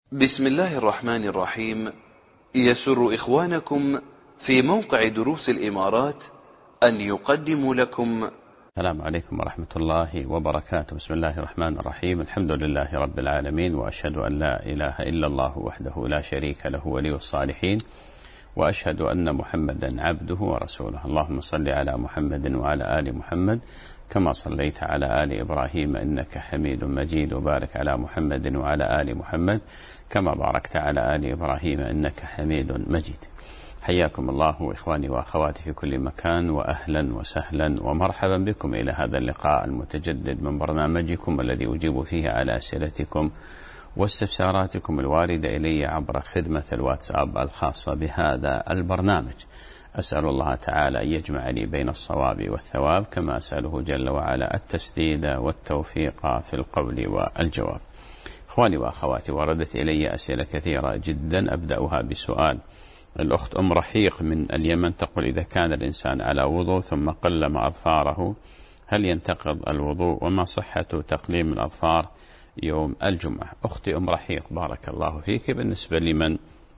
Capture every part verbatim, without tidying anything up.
بسم الله الرحمن الرحيم. يسر إخوانكم في موقع دروس الإمارات أن يقدموا لكم. السلام عليكم ورحمة الله وبركاته. بسم الله الرحمن الرحيم. الحمد لله رب العالمين، وأشهد أن لا إله إلا الله وحده لا شريك له ولي الصالحين، وأشهد أن محمدا عبده ورسوله. اللهم صل على محمد وعلى آل محمد كما صليت على آل إبراهيم إنك حميد مجيد، وبارك على محمد وعلى آل محمد كما باركت على آل إبراهيم إنك حميد مجيد. حياكم الله إخواني وأخواتي في كل مكان، وأهلا وسهلا ومرحبا بكم إلى هذا اللقاء المتجدد من برنامجكم الذي أجيب فيه على أسئلتكم واستفساراتكم الواردة إلي عبر خدمة الواتساب الخاصة بهذا البرنامج. أسأل الله تعالى أن يجمع لي بين الصواب والثواب، كما أسأله جل وعلا التسديد والتوفيق في القول والجواب. إخواني وأخواتي، وردت إلي أسئلة كثيرة جدا، أبدأها بسؤال الأخت أم رحيق من اليمن، تقول: إذا كان الإنسان على وضوء ثم قلم أظفاره هل ينتقض الوضوء؟ وما صحة تقليم الأظفار يوم الجمعة؟ أختي أم رحيق، بارك الله فيك، بالنسبة لمن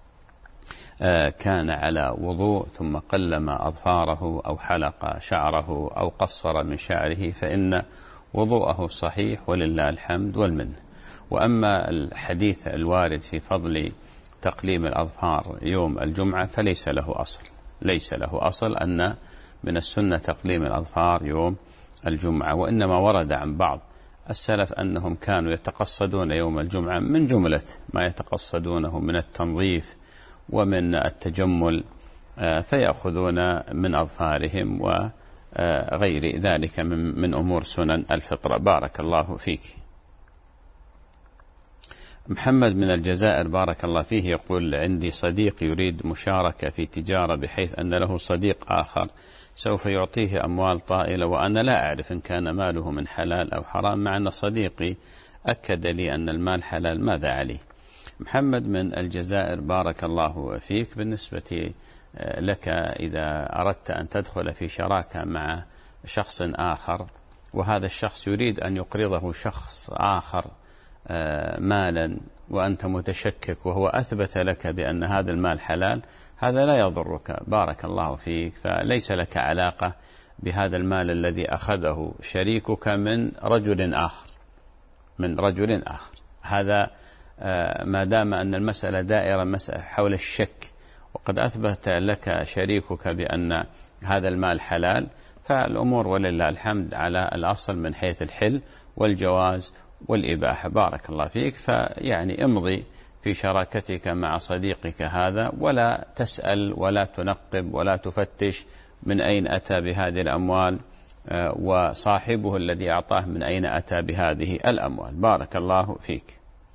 كان على وضوء ثم قلم أظفاره أو حلق شعره أو قصر من شعره فإن وضوءه صحيح ولله الحمد والمنه. وأما الحديث الوارد في فضل تقليم الأظفار يوم الجمعة فليس له أصل، ليس له أصل أن من السنة تقليم الأظفار يوم الجمعة، وإنما ورد عن بعض السلف أنهم كانوا يتقصدون يوم الجمعة من جملة ما يتقصدونه من التنظيف ومن التجمل، فيأخذون من أظفارهم وغير ذلك من أمور سنن الفطرة. بارك الله فيك. محمد من الجزائر، بارك الله فيه، يقول: عندي صديق يريد مشاركة في تجارة، بحيث أن له صديق آخر سوف يعطيه أموال طائلة، وأنا لا أعرف إن كان ماله من حلال أو حرام، مع أن صديقي أكد لي أن المال حلال، ماذا عليه؟ محمد من الجزائر، بارك الله فيك، بالنسبة لك إذا أردت أن تدخل في شراكة مع شخص آخر، وهذا الشخص يريد أن يقرضه شخص آخر مالا وأنت متشكك وهو أثبت لك بأن هذا المال حلال، هذا لا يضرك، بارك الله فيك، فليس لك علاقة بهذا المال الذي أخذه شريكك من رجل آخر من رجل آخر هذا ما دام أن المسألة دائرة مسألة حول الشك، وقد أثبت لك شريكك بأن هذا المال حلال، فالأمور ولله الحمد على الأصل من حيث الحل والجواز والإباحة. بارك الله فيك. فيعني امضي في شراكتك مع صديقك هذا، ولا تسأل ولا تنقب ولا تفتش من أين أتى بهذه الأموال، وصاحبه الذي أعطاه من أين أتى بهذه الأموال. بارك الله فيك.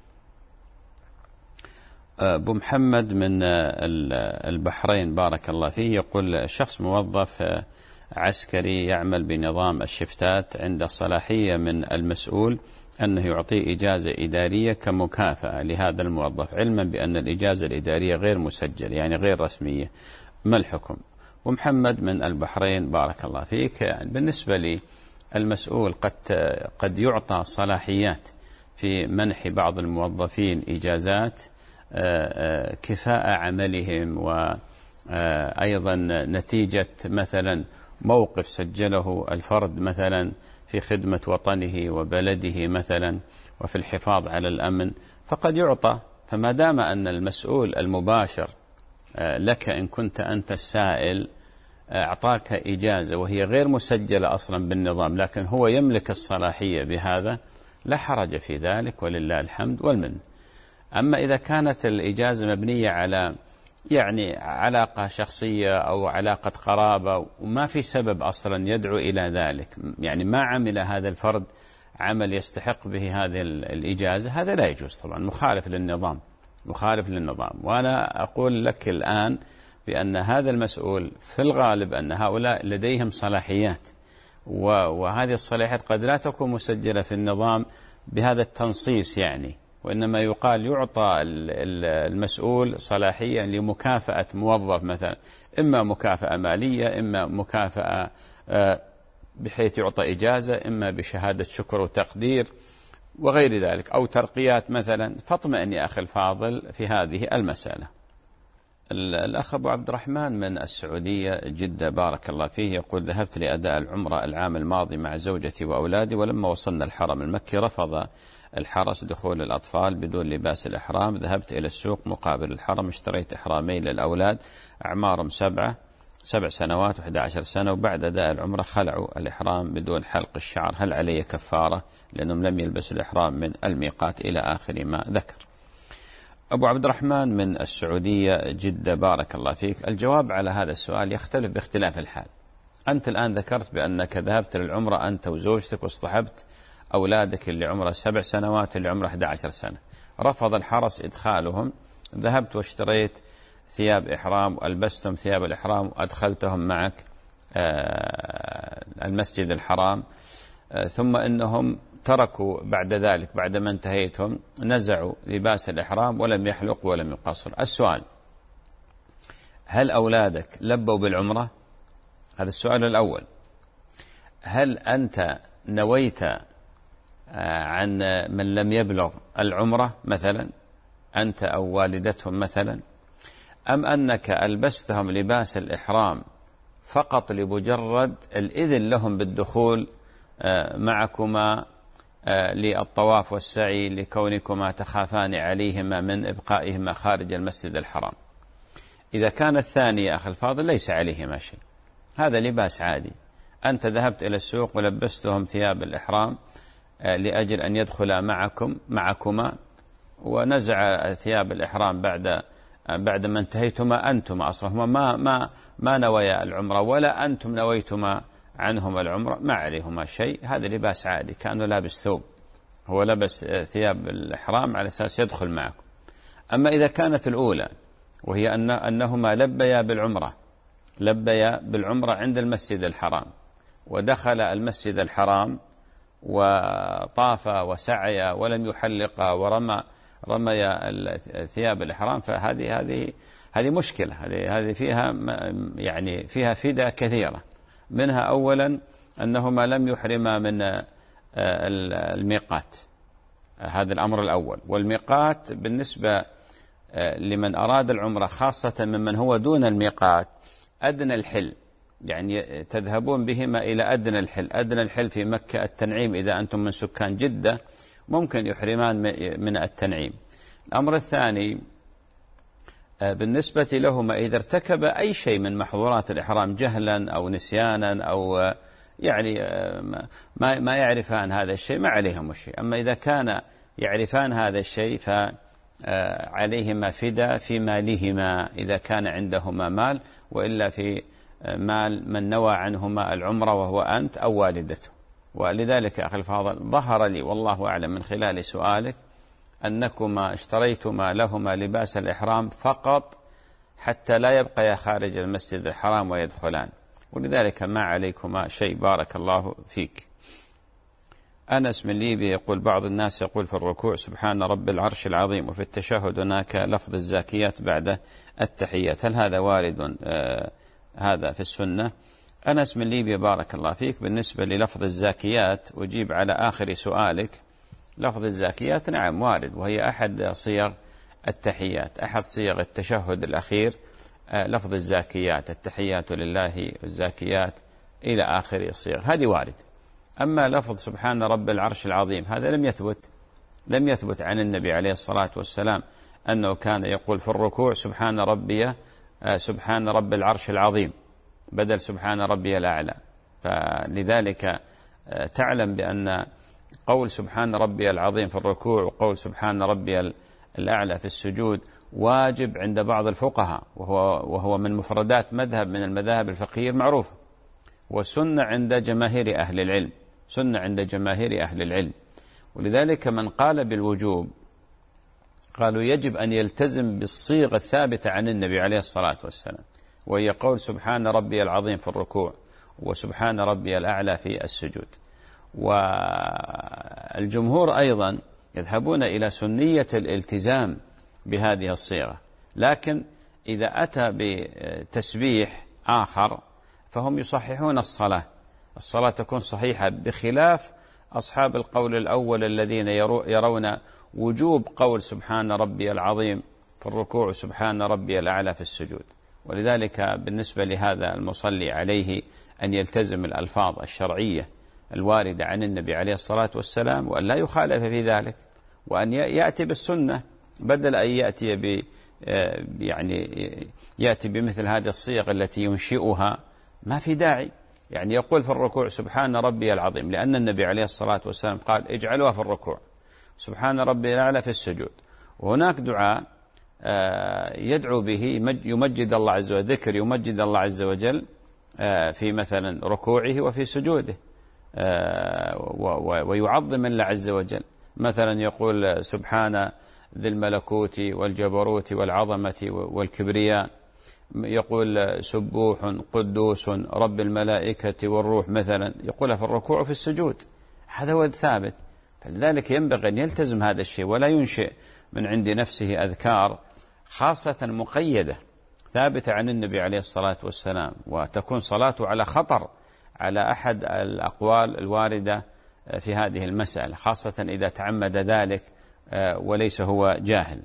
أبو محمد من البحرين، بارك الله فيه، يقول: شخص موظف عسكري يعمل بنظام الشفتات، عند صلاحية من المسؤول أنه يعطيه إجازة إدارية كمكافأة لهذا الموظف، علما بأن الإجازة الإدارية غير مسجلة، يعني غير رسمية، ما الحكم؟ ومحمد من البحرين، بارك الله فيك، يعني بالنسبة للمسؤول قد قد يعطى صلاحيات في منح بعض الموظفين إجازات كفاءة عملهم، وأيضا نتيجة مثلا موقف سجله الفرد مثلا في خدمة وطنه وبلده مثلا وفي الحفاظ على الأمن، فقد يعطى. فما دام أن المسؤول المباشر لك إن كنت أنت السائل أعطاك إجازة وهي غير مسجلة أصلا بالنظام، لكن هو يملك الصلاحية بهذا، لا حرج في ذلك ولله الحمد والمن. أما إذا كانت الإجازة مبنية على يعني علاقة شخصية أو علاقة قرابة وما في سبب أصلا يدعو إلى ذلك، يعني ما عمل هذا الفرد عمل يستحق به هذه الإجازة، هذا لا يجوز طبعا، مخالف للنظام مخالف للنظام. وأنا أقول لك الآن بأن هذا المسؤول في الغالب أن هؤلاء لديهم صلاحيات، وهذه الصلاحيات قد لا تكون مسجلة في النظام بهذا التنصيص يعني، وإنما يقال يعطى المسؤول صلاحية لمكافأة موظف مثلا، إما مكافأة مالية، إما مكافأة بحيث يعطى إجازة، إما بشهادة شكر وتقدير، وغير ذلك، أو ترقيات مثلا، فاطمئن يا أخي الفاضل في هذه المسألة. الأخ أبو عبد الرحمن من السعودية جدة بارك الله فيه يقول: ذهبت لأداء العمرة العام الماضي مع زوجتي وأولادي، ولما وصلنا الحرم المكي رفض الحرس دخول الأطفال بدون لباس الإحرام. ذهبت إلى السوق مقابل الحرم، اشتريت إحرامين للأولاد أعمارهم سبعة سبع سنوات وإحدى عشر سنة، وبعد أداء العمرة خلعوا الإحرام بدون حلق الشعر، هل علي كفارة لأنهم لم يلبسوا الإحرام من الميقات إلى آخر ما ذكر. أبو عبد الرحمن من السعودية جدة بارك الله فيك، الجواب على هذا السؤال يختلف باختلاف الحال. أنت الآن ذكرت بأنك ذهبت للعمرة أنت وزوجتك واصطحبت أولادك اللي عمره سبع سنوات اللي عمره إحدى عشر سنة، رفض الحرس إدخالهم، ذهبت واشتريت ثياب إحرام وألبستهم ثياب الإحرام وأدخلتهم معك المسجد الحرام، ثم إنهم تركوا بعد ذلك بعد ما انتهيتهم نزعوا لباس الإحرام ولم يحلقوا ولم يقصر. السؤال: هل أولادك لبوا بالعمرة؟ هذا السؤال الأول. هل أنت نويت عن من لم يبلغ العمرة مثلا أنت أو والدتهم مثلا، أم أنك ألبستهم لباس الإحرام فقط لمجرد الإذن لهم بالدخول معكما للطواف والسعي لكونكما تخافان عليهما من إبقائهما خارج المسجد الحرام؟ إذا كان الثاني يا أخي الفاضل ليس عليهما شيء، هذا لباس عادي، أنت ذهبت إلى السوق ولبستهم ثياب الإحرام لأجل أن يدخل معكم معكما، ونزع ثياب الإحرام بعد بعد ما انتهيتما أنتما أصلا ما ما ما نويا العمرة ولا أنتم نويتما عنهم العمرة، ما عليهما شيء، هذا لباس عادي كأنه لابس ثوب، هو لبس ثياب الإحرام على أساس يدخل معكم. أما إذا كانت الأولى وهي أن أنهما لبيا بالعمرة لبيا بالعمرة عند المسجد الحرام، ودخل المسجد الحرام وطاف وسعي ولم يحلق ورمى رمي ثياب الإحرام، فهذه هذه هذه مشكلة، هذه هذه فيها يعني فيها فدى كثيرة، منها أولا أنهما لم يحرما من الميقات، هذا الأمر الأول. والميقات بالنسبة لمن أراد العمرة خاصة ممن هو دون الميقات أدنى الحل، يعني تذهبون بهما إلى أدنى الحل. أدنى الحل في مكة التنعيم، إذا أنتم من سكان جدة ممكن يحرمان من التنعيم. الأمر الثاني بالنسبة لهما إذا ارتكب أي شيء من محظورات الإحرام جهلا أو نسيانا أو يعني ما ما يعرفان هذا الشيء ما عليهم شيء. أما إذا كان يعرفان هذا الشيء فعليهما فدى في مالهما إذا كان عندهما مال، وإلا في مال من نوى عنهما العمرة وهو أنت أو والدته. ولذلك أخي الفاضل ظهر لي والله أعلم من خلال سؤالك أنكما اشتريتما لهما لباس الإحرام فقط حتى لا يبقيا خارج المسجد الحرام ويدخلان، ولذلك ما عليكما شيء بارك الله فيك. أنس من ليبيا يقول: بعض الناس يقول في الركوع سبحان رب العرش العظيم، وفي التشهد هناك لفظ الزاكيات بعد التحيات، هل هذا وارد آه هذا في السنة؟ أنس من ليبيا بارك الله فيك، بالنسبة للفظ الزاكيات أجيب على آخر سؤالك. لفظ الزاكيات نعم وارد، وهي أحد صيغ التحيات، أحد صيغ التشهد الأخير لفظ الزاكيات، التحيات لله الزاكيات إلى آخر صيغ، هذه وارد. أما لفظ سبحان رب العرش العظيم هذا لم يثبت لم يثبت عن النبي عليه الصلاة والسلام أنه كان يقول في الركوع سبحان ربي سبحان رب العرش العظيم بدل سبحان ربي الأعلى. فلذلك تعلم بأن قول سبحان ربي العظيم في الركوع وقول سبحان ربي الأعلى في السجود واجب عند بعض الفقهاء، وهو, وهو من مفردات مذهب من المذاهب الفقهية المعروفة، والسنة عند جماهير أهل العلم سنة عند جماهير أهل العلم. ولذلك من قال بالوجوب قالوا يجب أن يلتزم بالصيغة الثابتة عن النبي عليه الصلاة والسلام، وهي قول سبحان ربي العظيم في الركوع وسبحان ربي الأعلى في السجود. والجمهور أيضا يذهبون إلى سنية الالتزام بهذه الصيغة، لكن إذا أتى بتسبيح آخر فهم يصححون الصلاة الصلاة تكون صحيحة، بخلاف أصحاب القول الأول الذين يرون وجوب قول سبحان ربي العظيم في الركوع سبحان ربي الأعلى في السجود. ولذلك بالنسبة لهذا المصلي عليه أن يلتزم الألفاظ الشرعية الواردة عن النبي عليه الصلاة والسلام، وأن لا يخالف في ذلك، وأن يأتي بالسنة بدل أن يأتي ب يعني يأتي بمثل هذه الصيغ التي ينشئها. ما في داعي يعني يقول في الركوع سبحان ربي العظيم، لأن النبي عليه الصلاة والسلام قال اجعلوها في الركوع، سبحان ربي الأعلى في السجود. وهناك دعاء يدعو به يمجد الله عز وجل، ذكر يمجد الله عز وجل في مثلا ركوعه وفي سجوده ويعظم الله عز وجل. مثلا يقول سبحان ذي الملكوت والجبروت والعظمة والكبرياء، يقول سبوح قدوس رب الملائكة والروح، مثلا يقولها في الركوع وفي السجود. هذا هو الثابت. فلذلك ينبغي أن يلتزم هذا الشيء ولا ينشئ من عند نفسه أذكار خاصة مقيدة ثابتة عن النبي عليه الصلاة والسلام، وتكون صلاته على خطر على أحد الأقوال الواردة في هذه المسألة، خاصة إذا تعمد ذلك وليس هو جاهل.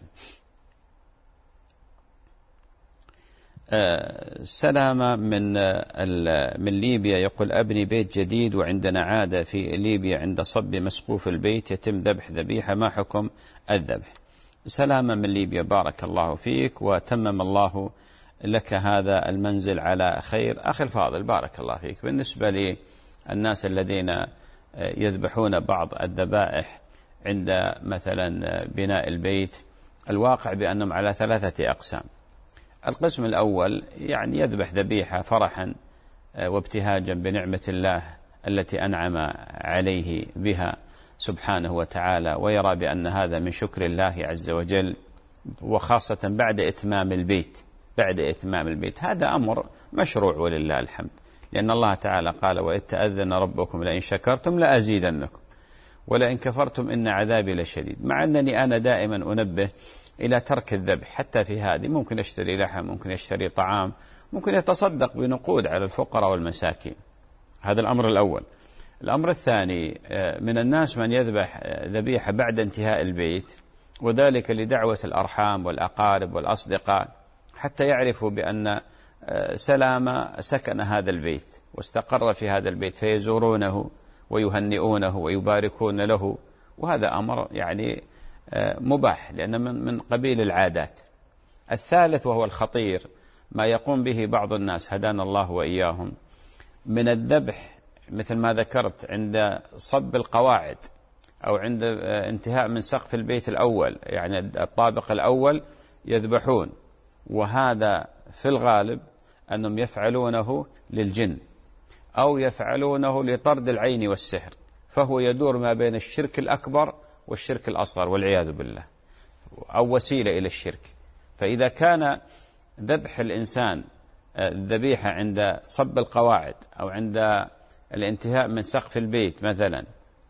سلامة من من ليبيا يقول أبني بيت جديد وعندنا عادة في ليبيا عند صب مسقوف البيت يتم ذبح ذبيحة، ما حكم الذبح؟ سلامة من ليبيا، بارك الله فيك وتمم الله لك هذا المنزل على خير. أخي الفاضل بارك الله فيك، بالنسبة للناس الذين يذبحون بعض الذبائح عند مثلا بناء البيت، الواقع بأنهم على ثلاثة أقسام. القسم الأول يعني يذبح ذبيحة فرحا وابتهاجا بنعمة الله التي أنعم عليه بها سبحانه وتعالى، ويرى بأن هذا من شكر الله عز وجل، وخاصة بعد إتمام البيت بعد إتمام البيت هذا أمر مشروع ولله الحمد، لأن الله تعالى قال وإذ تأذن ربكم لئن شكرتم لأزيدنكم ولئن كفرتم إن عذابي لشديد. مع أنني أنا دائما أنبه إلى ترك الذبح حتى في هذه، ممكن يشتري لحم، ممكن يشتري طعام، ممكن يتصدق بنقود على الفقراء والمساكين. هذا الأمر الأول. الأمر الثاني، من الناس من يذبح ذبيحة بعد انتهاء البيت، وذلك لدعوة الأرحام والأقارب والأصدقاء حتى يعرفوا بأن سلامة سكن هذا البيت واستقر في هذا البيت، فيزورونه ويهنئونه ويباركون له، وهذا أمر يعني مباح لأن من قبيل العادات. الثالث وهو الخطير، ما يقوم به بعض الناس هدانا الله وإياهم من الذبح مثل ما ذكرت عند صب القواعد أو عند انتهاء من سقف البيت الأول، يعني الطابق الأول يذبحون، وهذا في الغالب أنهم يفعلونه للجن أو يفعلونه لطرد العين والسحر، فهو يدور ما بين الشرك الأكبر والشرك الأصغر والعياذ بالله، أو وسيلة إلى الشرك. فإذا كان ذبح الإنسان الذبيحة عند صب القواعد أو عند الانتهاء من سقف البيت مثلا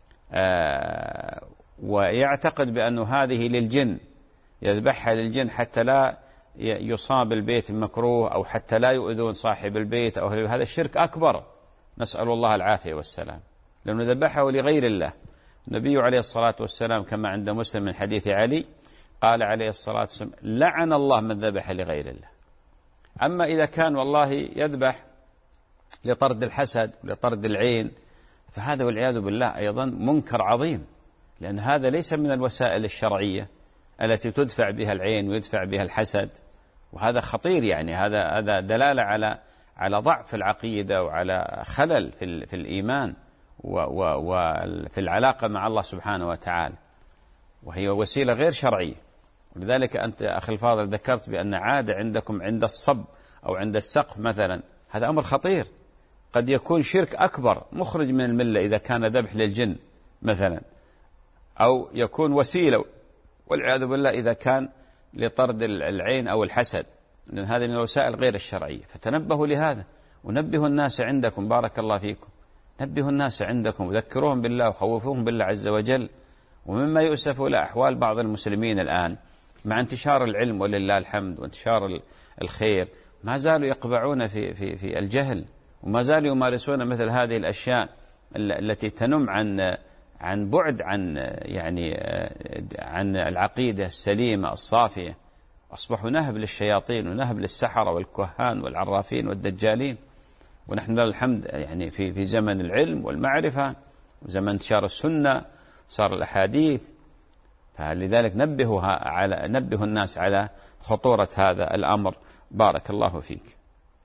ويعتقد بأنه هذه للجن، يذبحها للجن حتى لا يصاب البيت مكروه أو حتى لا يؤذون صاحب البيت، أو هذا الشرك أكبر، نسأل الله العافية والسلام، لأنه ذبحه لغير الله. النبي عليه الصلاة والسلام كما عند مسلم من حديث علي قال عليه الصلاة والسلام لعن الله من ذبح لغير الله. أما إذا كان والله يذبح لطرد الحسد ولطرد العين، فهذا والعياذ بالله أيضا منكر عظيم، لأن هذا ليس من الوسائل الشرعية التي تدفع بها العين ويدفع بها الحسد، وهذا خطير. يعني هذا هذا دلالة على على ضعف العقيدة وعلى خلل في في الإيمان وفي العلاقة مع الله سبحانه وتعالى، وهي وسيلة غير شرعية. ولذلك أنت أخي الفاضل ذكرت بأن عادة عندكم عند الصب أو عند السقف مثلا، هذا أمر خطير، قد يكون شرك أكبر مخرج من الملة إذا كان ذبح للجن مثلا، أو يكون وسيلة والعياذ بالله إذا كان لطرد العين أو الحسد، لأن هذه من الوسائل غير الشرعية. فتنبهوا لهذا ونبهوا الناس عندكم، بارك الله فيكم، نبهوا الناس عندكم وذكروهم بالله وخوفوهم بالله عز وجل. ومما يؤسف لأحوال بعض المسلمين الآن مع انتشار العلم ولله الحمد وانتشار الخير، ما زالوا يقبعون في, في, في الجهل، وما زالوا يمارسون مثل هذه الأشياء التي تنم عن عن بعد عن يعني عن العقيدة السليمة الصافية، أصبحوا نهب للشياطين ونهب للسحرة والكهان والعرافين والدجالين. ونحن لله الحمد يعني في في زمن العلم والمعرفة وزمن انتشار السنة صار الأحاديث، فلذلك نبهوا على نبه الناس على خطورة هذا الأمر. بارك الله فيك.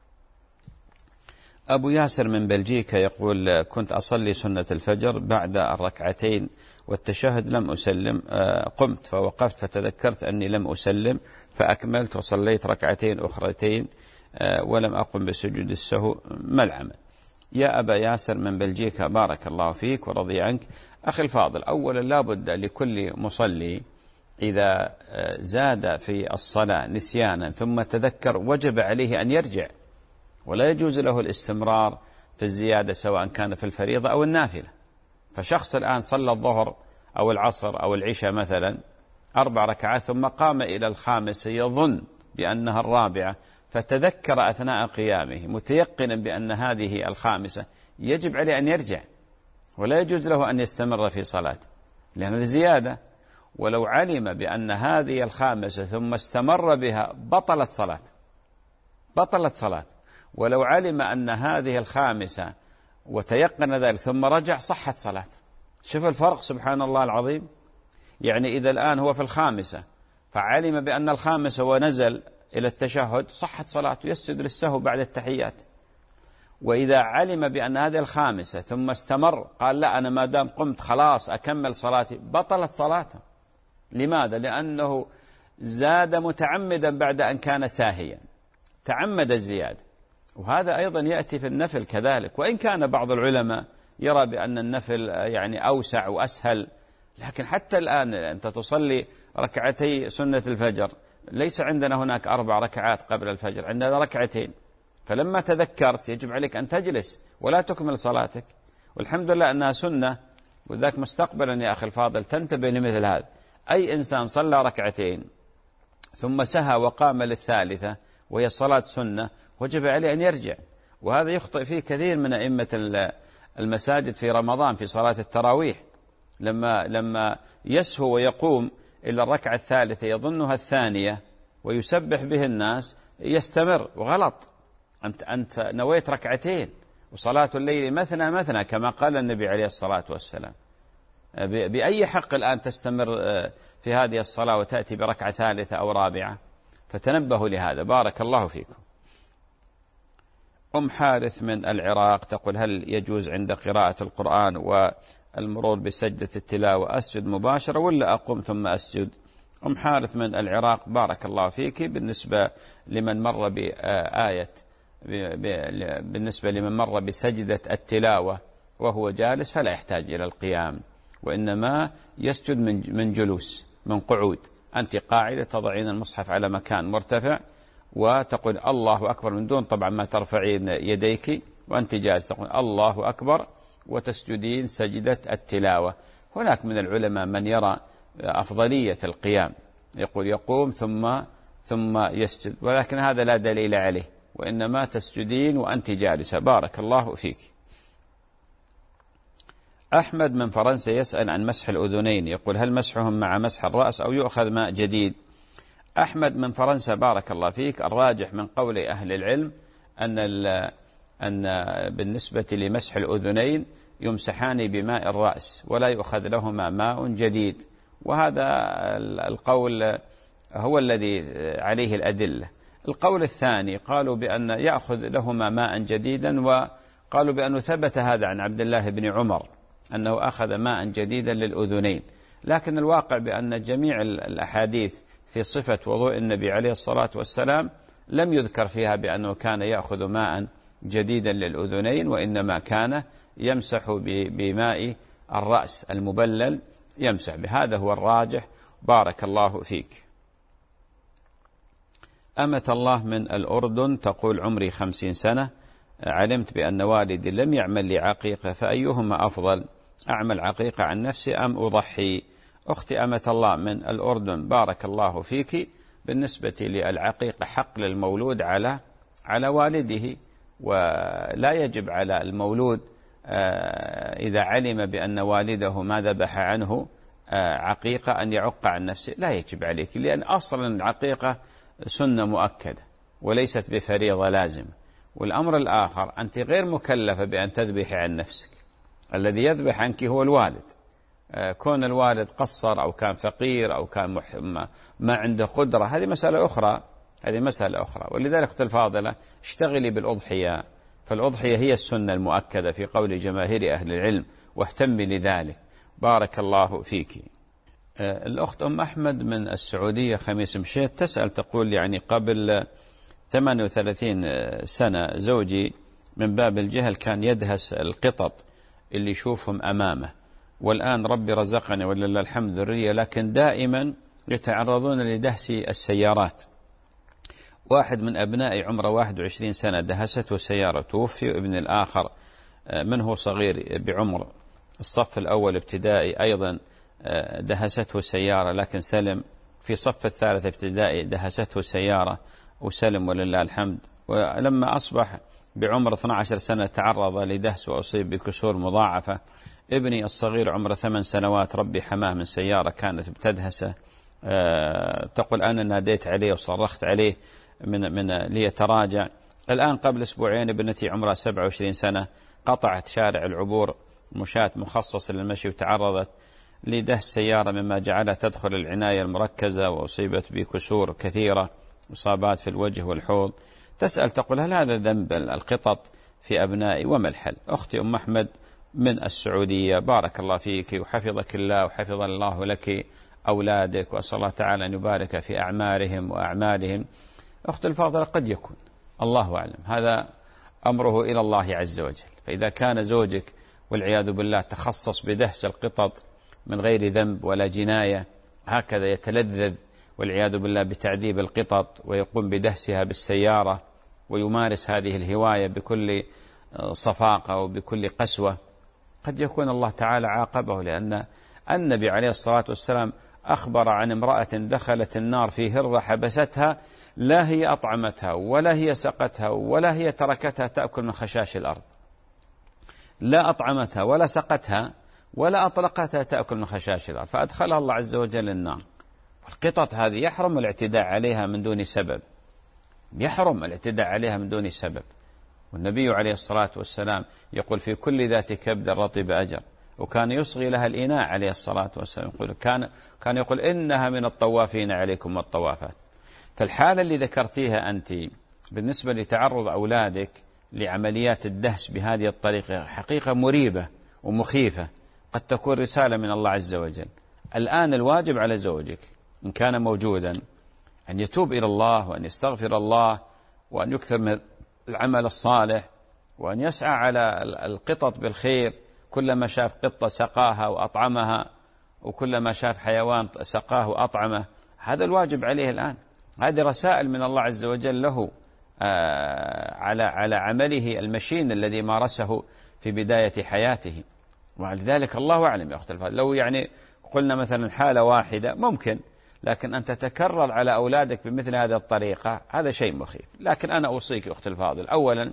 أبو ياسر من بلجيكا يقول: كنت أصلي سنة الفجر بعد الركعتين والتشهد لم أسلم، قمت فوقفت فتذكرت أني لم أسلم فأكملت وصليت ركعتين أخرتين ولم أقم بسجود السهو، ما العمل؟ يا أبا ياسر من بلجيكا بارك الله فيك ورضي عنك. أخي الفاضل، أولا لا بد لكل مصلي إذا زاد في الصلاة نسيانا ثم تذكر وجب عليه أن يرجع، ولا يجوز له الاستمرار في الزيادة سواء كان في الفريضة أو النافلة. فشخص الآن صلى الظهر أو العصر أو العشاء مثلا أربع ركعات ثم قام إلى الخامسة يظن بأنها الرابعة، فتذكر أثناء قيامه متيقنا بأن هذه الخامسة، يجب عليه أن يرجع، ولا يجوز له أن يستمر في صلاته لأن الزيادة. ولو علم بأن هذه الخامسة ثم استمر بها بطلت صلاته، بطلت صلاته. ولو علم أن هذه الخامسة وتيقن ذلك ثم رجع صحت صلاته. شوف الفرق سبحان الله العظيم. يعني إذا الآن هو في الخامسة فعلم بأن الخامسة ونزل إلى التشهد صحت صلاته، يسجد للسهو بعد التحيات. وإذا علم بأن هذه الخامسة ثم استمر قال لا أنا ما دام قمت خلاص أكمل صلاتي، بطلت صلاته. لماذا؟ لأنه زاد متعمدا بعد أن كان ساهيا، تعمد الزيادة. وهذا أيضا يأتي في النفل كذلك، وإن كان بعض العلماء يرى بأن النفل يعني أوسع وأسهل، لكن حتى الآن أنت تصلي ركعتي سنة الفجر، ليس عندنا هناك أربع ركعات قبل الفجر، عندنا ركعتين. فلما تذكرت يجب عليك أن تجلس ولا تكمل صلاتك، والحمد لله أنها سنة. وذاك مستقبلا يا أخي الفاضل تنتبه لمثل هذا. أي إنسان صلى ركعتين ثم سهى وقام للثالثة وهي صلاة سنة وجب عليه أن يرجع. وهذا يخطئ فيه كثير من أئمة المساجد في رمضان في صلاة التراويح، لما لما يسهو ويقوم إلى الركعة الثالثة يظنها الثانية ويسبح به الناس يستمر، وغلط. أنت أنت نويت ركعتين، وصلاة الليل مثنى مثنى كما قال النبي عليه الصلاة والسلام. بأي حق الآن تستمر في هذه الصلاة وتأتي بركعة ثالثة أو رابعة؟ فتنبهوا لهذا. بارك الله فيكم. أم حارث من العراق تقول: هل يجوز عند قراءة القرآن والمرور بسجدة التلاوة أسجد مباشرة ولا أقوم ثم أسجد؟ أم حارث من العراق بارك الله فيك، بالنسبة لمن مر بآية بالنسبة لمن مر بسجدة التلاوة وهو جالس فلا يحتاج إلى القيام، وإنما يسجد من جلوس من قعود. أنت قاعدة تضعين المصحف على مكان مرتفع وتقول الله أكبر من دون طبعا ما ترفعين يديك، وأنت جالس تقول الله أكبر وتسجدين سجدة التلاوة. هناك من العلماء من يرى أفضلية القيام، يقول يقوم ثم ثم يسجد، ولكن هذا لا دليل عليه، وإنما تسجدين وأنت جالسة. بارك الله فيك. أحمد من فرنسا يسأل عن مسح الأذنين، يقول: هل مسحهم مع مسح الرأس أو يؤخذ ماء جديد؟ أحمد من فرنسا بارك الله فيك، الراجح من قول أهل العلم أن أن بالنسبة لمسح الأذنين يمسحان بماء الرأس ولا يؤخذ لهما ماء جديد، وهذا القول هو الذي عليه الأدلة. القول الثاني قالوا بأن يأخذ لهما ماء جديدا، وقالوا بأنه ثبت هذا عن عبد الله بن عمر أنه أخذ ماء جديدا للأذنين، لكن الواقع بأن جميع الأحاديث في صفة وضوء النبي عليه الصلاة والسلام لم يذكر فيها بأنه كان يأخذ ماء جديدا للأذنين، وإنما كان يمسح بماء الرأس المبلل يمسح بهذا، هو الراجح. بارك الله فيك. أمة الله من الأردن تقول: عمري خمسين سنة، علمت بأن والدي لم يعمل لي عقيقة، فأيهما أفضل، أعمل عقيقة عن نفسي أم أضحي؟ أختي أمة الله من الأردن بارك الله فيك، بالنسبة للعقيقة حق للمولود على على والده، ولا يجب على المولود إذا علم بأن والده ما ذبح عنه عقيقة أن يعق عن نفسه، لا يجب عليك، لأن أصلا العقيقة سنة مؤكدة وليست بفريضة لازمة. والأمر الآخر، أنت غير مكلفة بأن تذبحي عن نفسك، الذي يذبح عنك هو الوالد. كون الوالد قصر أو كان فقير أو كان مح... ما عنده قدرة، هذه مسألة أخرى، هذه مسألة أخرى. ولذلك أختي الفاضلة اشتغلي بالأضحية، فالأضحية هي السنة المؤكدة في قول جماهير أهل العلم، واهتمي لذلك. بارك الله فيك. الأخت أم أحمد من السعودية خميس مشيت تسأل تقول يعني قبل ثمانية وثلاثين سنة زوجي من باب الجهل كان يدهس القطط اللي يشوفهم أمامه، والآن ربي رزقني ولله الحمد ذرية، لكن دائما يتعرضون لدهس السيارات. واحد من أبنائي عمره واحد وعشرين سنة دهسته سيارة توفي، وابن الآخر من هو صغير بعمر الصف الأول ابتدائي أيضا دهسته سيارة لكن سلم، في صف الثالث ابتدائي دهسته سيارة وسلم ولله الحمد. ولما أصبح بعمر اثنتي عشرة سنة تعرض لدهس وأصيب بكسور مضاعفة. ابني الصغير عمره ثمان سنوات ربي حماه من سيارة كانت بتدهسه، أه تقول أنا ناديت عليه وصرخت عليه من من ليتراجع. الآن قبل أسبوعين ابنتي عمرها سبعة وعشرين سنة قطعت شارع العبور مشاة مخصص للمشي وتعرضت لدهس سيارة، مما جعلها تدخل العناية المركزة وأصيبت بكسور كثيرة، إصابات في الوجه والحوض. تسأل تقول هل هذا ذنب القطط في أبنائي وما الحل؟ أختي أم أحمد من السعودية، بارك الله فيك وحفظك الله وحفظ الله لك أولادك، وأسأل الله تعالى أن يبارك في أعمارهم وأعمالهم. أختي الفاضلة قد يكون الله أعلم هذا أمره إلى الله عز وجل، فإذا كان زوجك والعياذ بالله تخصص بدهس القطط من غير ذنب ولا جناية، هكذا يتلذذ والعياذ بالله بتعذيب القطط ويقوم بدهسها بالسيارة ويمارس هذه الهواية بكل صفاقة وبكل قسوة، قد يكون الله تعالى عاقبه، لأن النبي عليه الصلاة والسلام أخبر عن امرأة دخلت النار في هرة حبستها، لا هي أطعمتها ولا هي سقتها ولا هي تركتها تأكل من خشاش الأرض، لا أطعمتها ولا سقتها ولا أطلقتها تأكل من خشاش الأرض، فأدخلها الله عز وجل النار. القطط هذه يحرم الاعتداء عليها من دون سبب، يحرم الاعتداء عليها من دون سبب. والنبي عليه الصلاة والسلام يقول في كل ذات كبد رطب أجر، وكان يصغي لها الإناء عليه الصلاة والسلام، يقول كان كان يقول إنها من الطوافين عليكم والطوافات. فالحالة اللي ذكرتيها أنت بالنسبة لتعرض أولادك لعمليات الدهس بهذه الطريقة حقيقة مريبة ومخيفة، قد تكون رسالة من الله عز وجل. الآن الواجب على زوجك إن كان موجودا أن يتوب إلى الله وأن يستغفر الله وأن يكثر من العمل الصالح وأن يسعى على القطط بالخير، كلما شاف قطة سقاها وأطعمها، وكلما شاف حيوان سقاه وأطعمه، هذا الواجب عليه الآن. هذه رسائل من الله عز وجل له على على عمله المشين الذي مارسه في بداية حياته. ولذلك الله أعلم يا أخت الفاضل، لو يعني قلنا مثلا حالة واحدة ممكن، لكن أن تتكرر على أولادك بمثل هذه الطريقة هذا شيء مخيف. لكن أنا أوصيك يا أخت الفاضل، أولا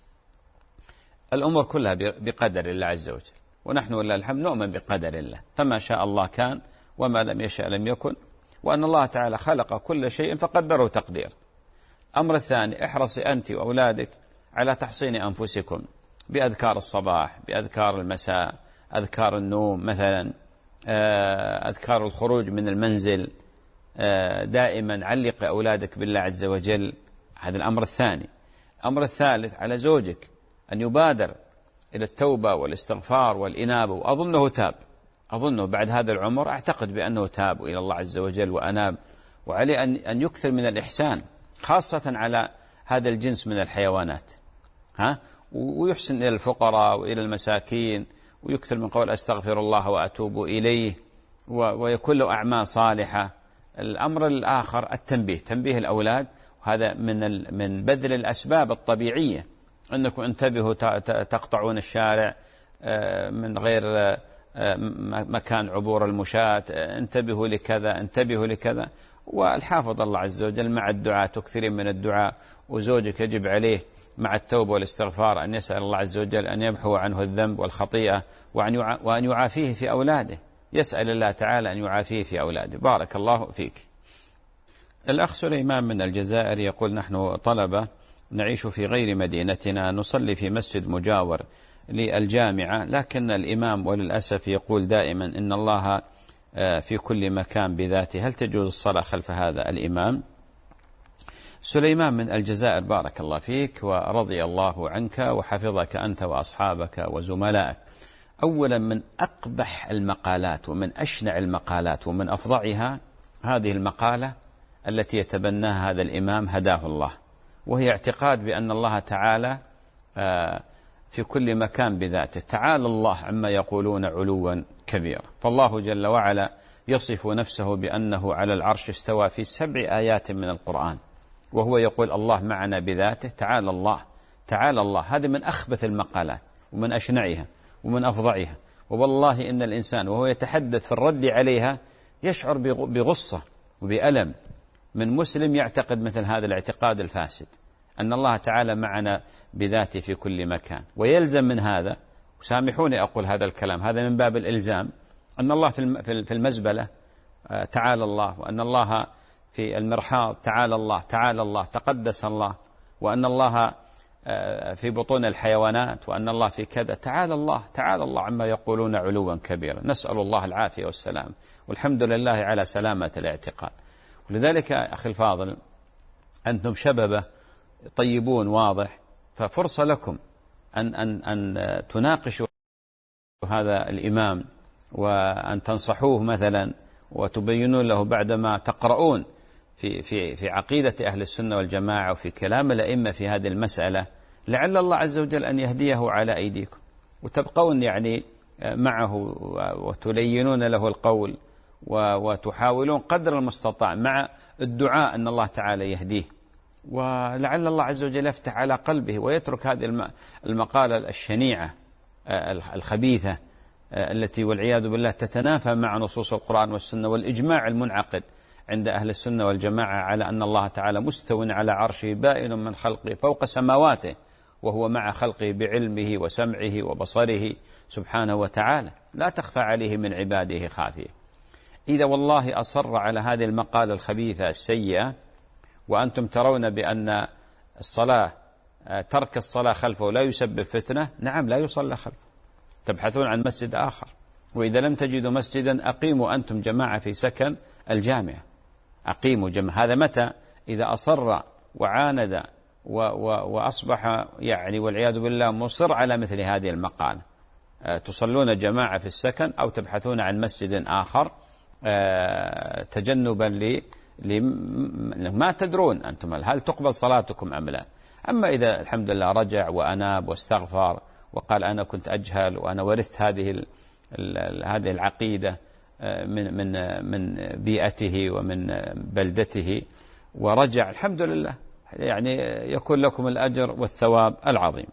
الأمور كلها بقدر الله عز وجل، ونحن ولله الحمد نؤمن بقدر الله، فما شاء الله كان وما لم يشاء لم يكن، وأن الله تعالى خلق كل شيء فقدره تقدير. أمر الثاني، احرصي أنت وأولادك على تحصين أنفسكم بأذكار الصباح، بأذكار المساء، أذكار النوم مثلا، أذكار الخروج من المنزل، دائما علق أولادك بالله عز وجل. هذا الأمر الثاني. الأمر الثالث، على زوجك أن يبادر إلى التوبة والاستغفار والإنابة، وأظنه تاب، أظنه بعد هذا العمر أعتقد بأنه تاب إلى الله عز وجل وأناب، وعليه أن يكثر من الإحسان خاصة على هذا الجنس من الحيوانات، ها، ويحسن إلى الفقراء وإلى المساكين، ويكثر من قول أستغفر الله وأتوب إليه، ويكون له أعمال صالحة. الأمر الآخر التنبيه، تنبيه الأولاد، وهذا من من بذل الأسباب الطبيعية، أنكم انتبهوا تقطعون الشارع من غير مكان عبور المشاة، انتبهوا لكذا انتبهوا لكذا، والحافظ الله عز وجل مع الدعاء، تكثرين من الدعاء، وزوجك يجب عليه مع التوبة والاستغفار أن يسأل الله عز وجل أن يمحو عنه الذنب والخطيئة وأن يعافيه في أولاده، يسأل الله تعالى أن يعافيه في أولاده. بارك الله فيك. الأخ سليمان من الجزائر يقول: نحن طلبة نعيش في غير مدينتنا، نصلي في مسجد مجاور للجامعة، لكن الإمام وللأسف يقول دائما إن الله في كل مكان بذاته، هل تجوز الصلاة خلف هذا الإمام؟ سليمان من الجزائر، بارك الله فيك ورضي الله عنك وحفظك أنت وأصحابك وزملائك. أولا، من أقبح المقالات ومن أشنع المقالات ومن أفظعها هذه المقالة التي يتبناها هذا الإمام هداه الله، وهي اعتقاد بأن الله تعالى في كل مكان بذاته. تعالى الله عما يقولون علوا كبيرا. فالله جل وعلا يصف نفسه بأنه على العرش استوى في سبع آيات من القرآن، وهو يقول الله معنا بذاته. تعالى الله، تعالى الله. هذا من أخبث المقالات ومن أشنعها ومن أفظعها. والله إن الإنسان وهو يتحدث في الرد عليها يشعر بغصة وبألم من مسلم يعتقد مثل هذا الاعتقاد الفاسد، أن الله تعالى معنا بذاته في كل مكان. ويلزم من هذا، وسامحوني أقول هذا الكلام، هذا من باب الإلزام، أن الله في المزبلة تعالى الله، وأن الله في المرحاض تعالى الله، تعالى الله، تقدس الله، وأن الله في بطون الحيوانات، وأن الله في كذا. تعالى الله، تعالى الله عما يقولون علوا كبيرا. نسأل الله العافية والسلام، والحمد لله على سلامة الاعتقاد. ولذلك أخي الفاضل، أنتم شبابة طيبون واضح، ففرصة لكم أن, أن, أن تناقشوا هذا الإمام وأن تنصحوه مثلا وتبينون له بعدما تقرؤون في, في, في عقيدة أهل السنة والجماعة وفي كلام الأئمة في هذه المسألة، لعل الله عز وجل أن يهديه على أيديكم، وتبقون يعني معه وتلينون له القول وتحاولون قدر المستطاع مع الدعاء أن الله تعالى يهديه، ولعل الله عز وجل يفتح على قلبه ويترك هذه المقالة الشنيعة الخبيثة التي والعياذ بالله تتنافى مع نصوص القرآن والسنة والإجماع المنعقد عند أهل السنة والجماعة على أن الله تعالى مستو على عرشه بائن من خلقه فوق سماواته، وهو مع خلقه بعلمه وسمعه وبصره سبحانه وتعالى، لا تخفى عليه من عباده خافية. إذا والله أصر على هذه المقالة الخبيثة السيئة، وأنتم ترون بأن الصلاة ترك الصلاة خلفه لا يسبب فتنة، نعم لا يصلى خلفه، تبحثون عن مسجد آخر. وإذا لم تجدوا مسجدا أقيموا أنتم جماعة في سكن الجامعة، أقيموا جماعة. هذا متى؟ إذا أصر وعاند و و وأصبح يعني والعياذ بالله مصر على مثل هذه المقالة. تصلون جماعة في السكن أو تبحثون عن مسجد آخر تجنبا ل ما تدرون أنتم هل تقبل صلاتكم أم لا. أما إذا الحمد لله رجع وأناب واستغفر وقال أنا كنت أجهل وأنا ورثت هذه هذه العقيدة من من من بيئته ومن بلدته ورجع، الحمد لله، يعني يكون لكم الأجر والثواب العظيم.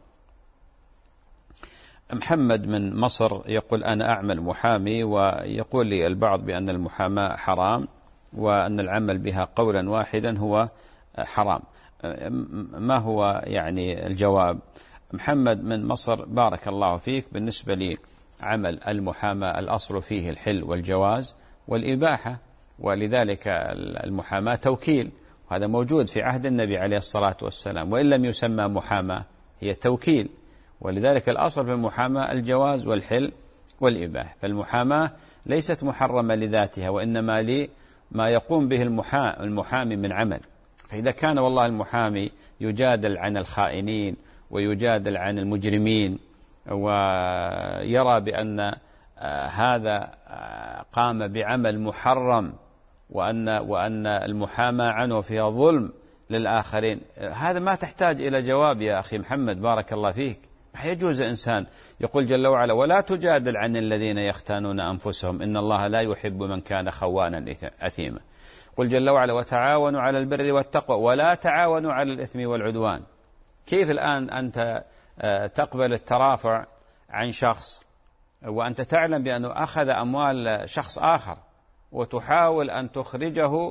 محمد من مصر يقول أنا أعمل محامي، ويقول لي البعض بأن المحاماة حرام وأن العمل بها قولا واحدا هو حرام، ما هو يعني الجواب؟ محمد من مصر بارك الله فيك، بالنسبة لي عمل المحاماة الأصل فيه الحل والجواز والإباحة، ولذلك المحاماة توكيل، وهذا موجود في عهد النبي عليه الصلاة والسلام، وإن لم يسمى محاماة هي توكيل، ولذلك الأصل في المحاماة الجواز والحل والإباحة. فالمحاماة ليست محرمة لذاتها، وإنما لي ما يقوم به المحامي من عمل. فإذا كان والله المحامي يجادل عن الخائنين ويجادل عن المجرمين ويرى بأن هذا قام بعمل محرم وأن وأن المحاماة عنه فيها ظلم للآخرين، هذا ما تحتاج إلى جواب يا أخي محمد بارك الله فيك. يجوز إنسان يقول جل وعلا ولا تجادل عن الذين يختانون أنفسهم إن الله لا يحب من كان خوانا أثيما. قل جل وعلا وتعاونوا على البر والتقوى ولا تعاونوا على الإثم والعدوان. كيف الآن أنت تقبل الترافع عن شخص وأنت تعلم بأنه أخذ أموال شخص آخر وتحاول أن تخرجه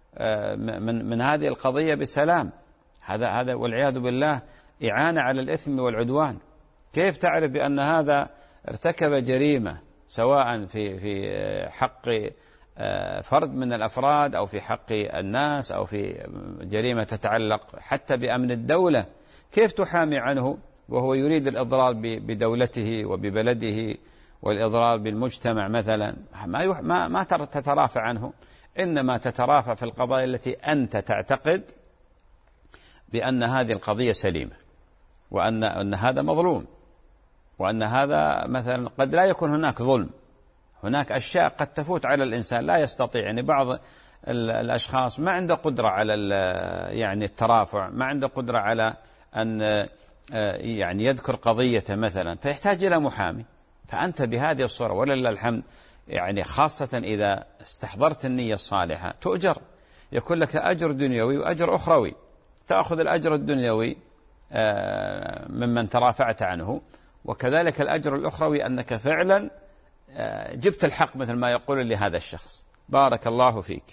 من من هذه القضية بسلام. هذا هذا والعياذ بالله إعانة على الإثم والعدوان. كيف تعرف بأن هذا ارتكب جريمة سواء في في حق فرد من الأفراد أو في حق الناس أو في جريمة تتعلق حتى بأمن الدولة؟ كيف تحامي عنه وهو يريد الإضرار بدولته وببلده والإضرار بالمجتمع مثلا؟ ما ما ما تترافع عنه، إنما تترافع في القضايا التي أنت تعتقد بأن هذه القضية سليمة، وأن أن هذا مظلوم، وأن هذا مثلا قد لا يكون هناك ظلم. هناك أشياء قد تفوت على الإنسان لا يستطيع، يعني بعض الأشخاص ما عنده قدرة على يعني الترافع، ما عنده قدرة على أن يعني يذكر قضيته مثلا، فيحتاج إلى محامي. فأنت بهذه الصورة ولله الحمد، يعني خاصة إذا استحضرت النية الصالحة تؤجر، يكون لك أجر دنيوي وأجر أخروي. تأخذ الأجر الدنيوي ممن ترافعت عنه، وكذلك الأجر الأخروي أنك فعلا جبت الحق مثل ما يقول لهذا الشخص. بارك الله فيك.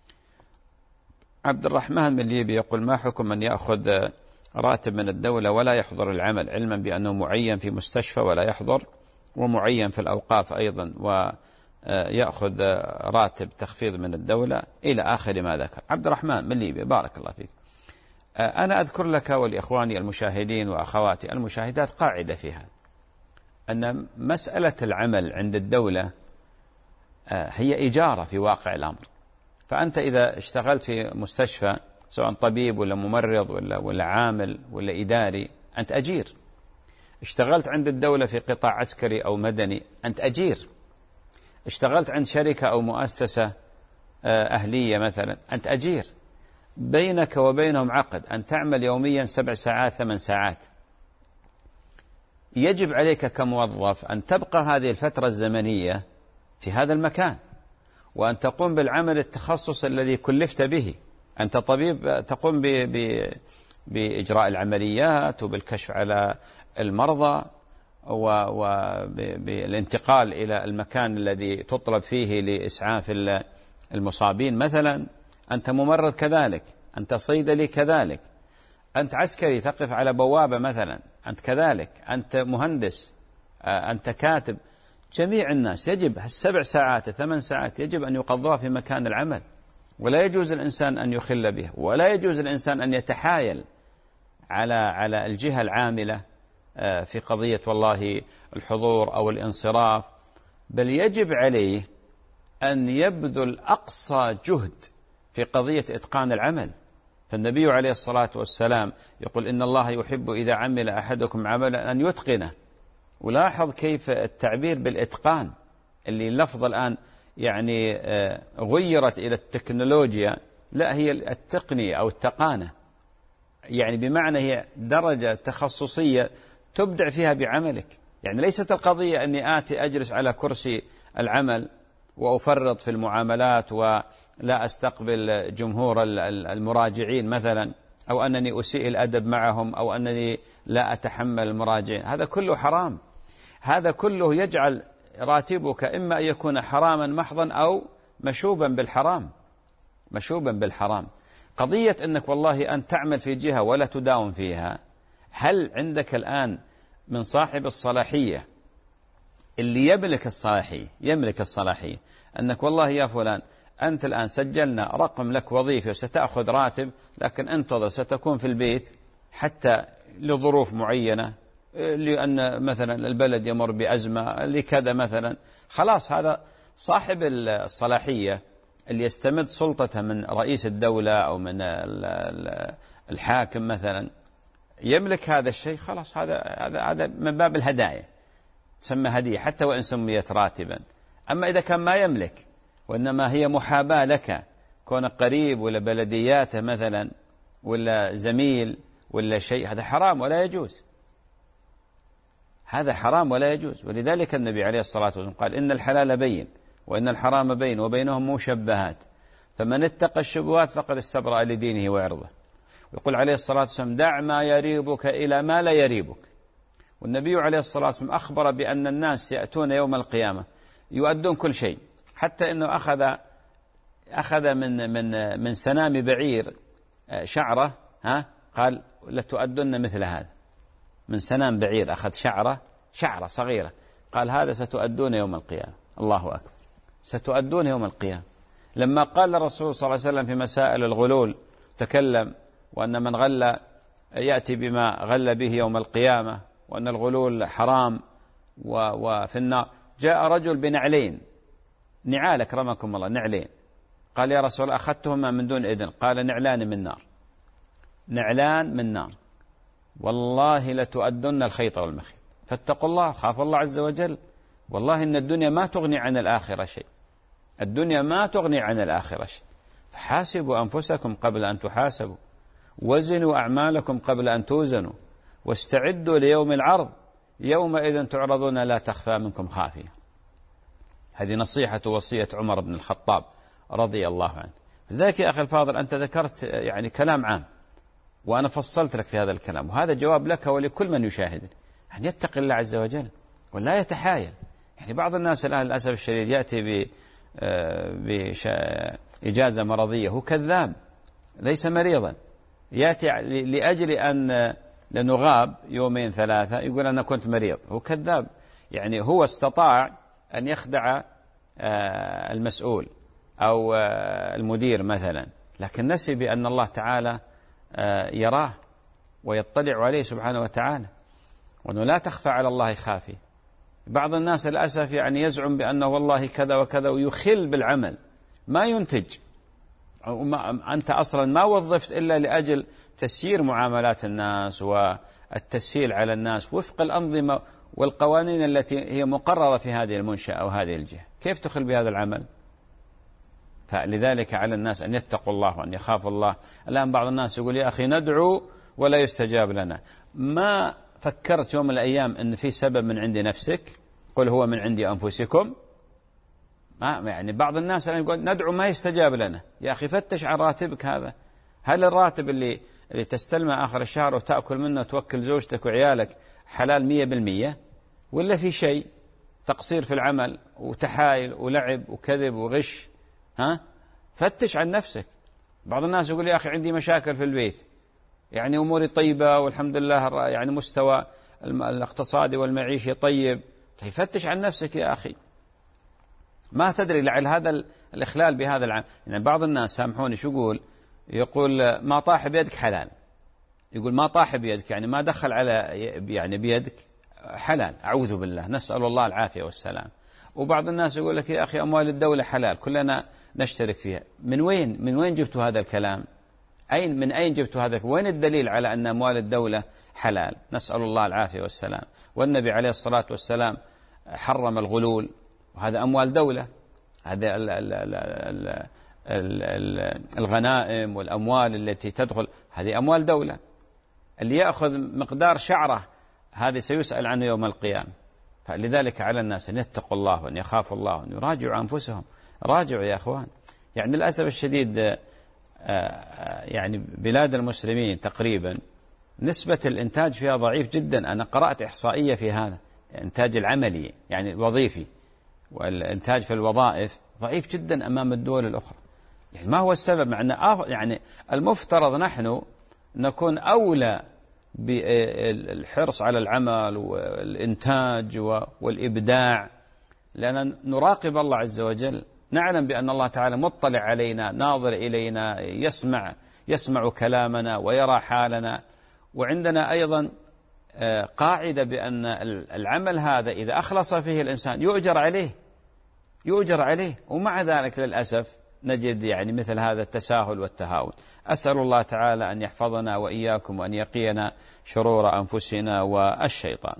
عبد الرحمن من ليبيا يقول: ما حكم من يأخذ راتب من الدولة ولا يحضر العمل، علما بأنه معين في مستشفى ولا يحضر، ومعين في الأوقاف أيضا، ويأخذ راتب تخفيض من الدولة إلى آخر ما ذكر؟ عبد الرحمن من ليبيا بارك الله فيك. أنا أذكر لك ولإخواني المشاهدين وأخواتي المشاهدات قاعدة في هذا، أن مسألة العمل عند الدولة هي إجارة في واقع الأمر. فأنت إذا اشتغلت في مستشفى سواء طبيب ولا ممرض ولا, ولا عامل ولا إداري، أنت أجير. اشتغلت عند الدولة في قطاع عسكري أو مدني، أنت أجير. اشتغلت عند شركة أو مؤسسة أهلية مثلا، أنت أجير. بينك وبينهم عقد أن تعمل يوميا سبع ساعات ثمان ساعات. يجب عليك كموظف أن تبقى هذه الفترة الزمنية في هذا المكان، وأن تقوم بالعمل التخصص الذي كلفت به. أنت طبيب، تقوم ب ب بإجراء العمليات وبالكشف على المرضى وبالانتقال إلى المكان الذي تطلب فيه لإسعاف المصابين مثلا. أنت ممرض كذلك، أنت صيدلي كذلك، أنت عسكري تقف على بوابة مثلا، أنت كذلك، أنت مهندس، أنت كاتب. جميع الناس يجب السبع ساعات الثمان ساعات يجب أن يقضوها في مكان العمل، ولا يجوز الإنسان أن يخل به، ولا يجوز الإنسان أن يتحايل على على الجهة العاملة في قضية والله الحضور أو الانصراف، بل يجب عليه أن يبذل أقصى جهد في قضية إتقان العمل. فالنبي عليه الصلاة والسلام يقول: إن الله يحب إذا عمل أحدكم عملا أن يتقنه. ولاحظ كيف التعبير بالإتقان، اللي اللفظ الآن يعني غيرت إلى التكنولوجيا، لا، هي التقنية أو التقانة، يعني بمعنى هي درجة تخصصية تبدع فيها بعملك. يعني ليست القضية أني آتي أجلس على كرسي العمل وأفرط في المعاملات ولا أستقبل جمهور المراجعين مثلا، أو أنني أسيء الأدب معهم، أو أنني لا أتحمل المراجعين. هذا كله حرام. هذا كله يجعل راتبك إما أن يكون حراما محضا أو مشوبا بالحرام، مشوبا بالحرام. قضية أنك والله أن تعمل في جهة ولا تداوم فيها، هل عندك الآن من صاحب الصلاحية اللي يملك الصلاحية يملك الصلاحية أنك والله يا فلان أنت الآن سجلنا رقم لك وظيفة وستأخذ راتب، لكن انتظر ستكون في البيت حتى لظروف معينة، لأن مثلا البلد يمر بأزمة لكذا مثلا. خلاص، هذا صاحب الصلاحية اللي يستمد سلطته من رئيس الدولة أو من الحاكم مثلا، يملك هذا الشيء، خلاص هذا هذا هذا من باب الهدايا، تسمى هدية حتى وإن سميت راتبا. أما إذا كان ما يملك وإنما هي محاباة لك، كونك قريب ولا بلدياته مثلا ولا زميل ولا شيء، هذا حرام ولا يجوز، هذا حرام ولا يجوز. ولذلك النبي عليه الصلاة والسلام قال: إن الحلال بين وإن الحرام بين وبينهم مشبهات، فمن اتقى الشبهات فقد استبرأ لدينه وعرضه. ويقول عليه الصلاة والسلام: دع ما يريبك إلى ما لا يريبك. والنبي عليه الصلاة والسلام أخبر بأن الناس يأتون يوم القيامة يؤدون كل شيء، حتى أنه أخذ أخذ من من من سنام بعير شعرة، ها قال لتؤدن مثل هذا. من سنام بعير أخذ شعرة شعرة صغيرة، قال هذا ستؤدون يوم القيامة. الله أكبر، ستؤدون يوم القيامة. لما قال الرسول صلى الله عليه وسلم في مسائل الغلول تكلم، وأن من غل يأتي بما غل به يوم القيامة، وأن الغلول حرام وفي النار. جاء رجل بنعلين، نعال أكرمكم الله، نعلين، قال يا رسول الله أخذتهما من دون إذن، قال نعلان من نار، نعلان من نار، والله لتؤدن الخيط والمخيط. فاتقوا الله، خاف الله عز وجل. والله إن الدنيا ما تغني عن الآخرة شيء، الدنيا ما تغني عن الآخرة شيء. فحاسبوا أنفسكم قبل أن تحاسبوا، وزنوا أعمالكم قبل أن توزنوا، واستعدوا ليوم العرض، يومئذ تعرضون لا تخفى منكم خافية. هذه نصيحة وصية عمر بن الخطاب رضي الله عنه. لذلك يا أخي الفاضل أنت ذكرت يعني كلام عام، وأنا فصلت لك في هذا الكلام، وهذا جواب لك ولكل من يشاهد، أن يتقي الله عز وجل ولا يتحايل. يعني بعض الناس الآن للأسف الشديد يأتي بإجازة مرضية، هو كذاب ليس مريضا، يأتي لأجل أن لنغاب يومين ثلاثة يقول أنا كنت مريض، هو كذاب. يعني هو استطاع أن يخدع المسؤول أو المدير مثلا، لكن نسي بأن الله تعالى يراه ويطلع عليه سبحانه وتعالى، وأنه لا تخفى على الله خافية. بعض الناس للأسف يعني يزعم بأنه والله كذا وكذا ويخل بالعمل، ما ينتج. أنت أصلا ما وظفت إلا لأجل تسيير معاملات الناس والتسهيل على الناس وفق الأنظمة والقوانين التي هي مقررة في هذه المنشأة أو هذه الجهة، كيف تخل بهذا العمل؟ فلذلك على الناس أن يتقوا الله وأن يخافوا الله. الآن بعض الناس يقول يا أخي ندعو ولا يستجاب لنا. ما فكرت يوم من الأيام أن في سبب من عند نفسك؟ قل هو من عند أنفسكم. ما يعني بعض الناس الآن يقول ندعو ما يستجاب لنا. يا أخي فتش عن راتبك هذا، هل الراتب اللي اللي تستلمه آخر الشهر وتأكل منه وتوكل زوجتك وعيالك حلال مية بالمية، ولا في شيء تقصير في العمل وتحايل ولعب وكذب وغش؟ ها فتش عن نفسك. بعض الناس يقول يا أخي عندي مشاكل في البيت، يعني أموري طيبة والحمد لله، يعني مستوى الاقتصادي والمعيشي طيب. طيب فتش عن نفسك يا أخي، ما تدري لعل هذا الإخلال بهذا العام. يعني بعض الناس سامحوني شو يقول، يقول ما طاح بيدك حلال، يقول ما طاح بيدك يعني ما دخل على يعني بيدك حلال، أعوذ بالله، نسأل الله العافية والسلام. وبعض الناس يقول لك يا أخي أموال الدولة حلال كلنا نشترك فيها. من وين من وين جبتوا هذا الكلام؟ أين من أين جبتوا هذا؟ وين الدليل على أن أموال الدولة حلال؟ نسأل الله العافية والسلام. والنبي عليه الصلاة والسلام حرم الغلول، وهذا أموال دولة، هذا الغنائم والأموال التي تدخل هذه أموال دولة. اللي يأخذ مقدار شعره هذه سيسأل عنه يوم القيامة. فلذلك على الناس أن يتقوا الله وأن يخافوا الله وأن يراجعوا أنفسهم. راجعوا يا أخوان. يعني للأسف الشديد يعني بلاد المسلمين تقريبا نسبة الإنتاج فيها ضعيف جدا. أنا قرأت إحصائية في هذا، الإنتاج العملي يعني الوظيفي والإنتاج في الوظائف ضعيف جدا أمام الدول الأخرى. يعني ما هو السبب؟ مع أن يعني المفترض نحن نكون أولى بالحرص على العمل والإنتاج والإبداع، لأن نراقب الله عز وجل، نعلم بأن الله تعالى مطلع علينا، ناظر إلينا، يسمع يسمع كلامنا ويرى حالنا. وعندنا أيضا قاعدة بأن العمل هذا إذا أخلص فيه الإنسان يؤجر عليه يؤجر عليه ومع ذلك للأسف نجد يعني مثل هذا التساهل والتهاون. أسأل الله تعالى أن يحفظنا وإياكم وأن يقينا شرور أنفسنا والشيطان.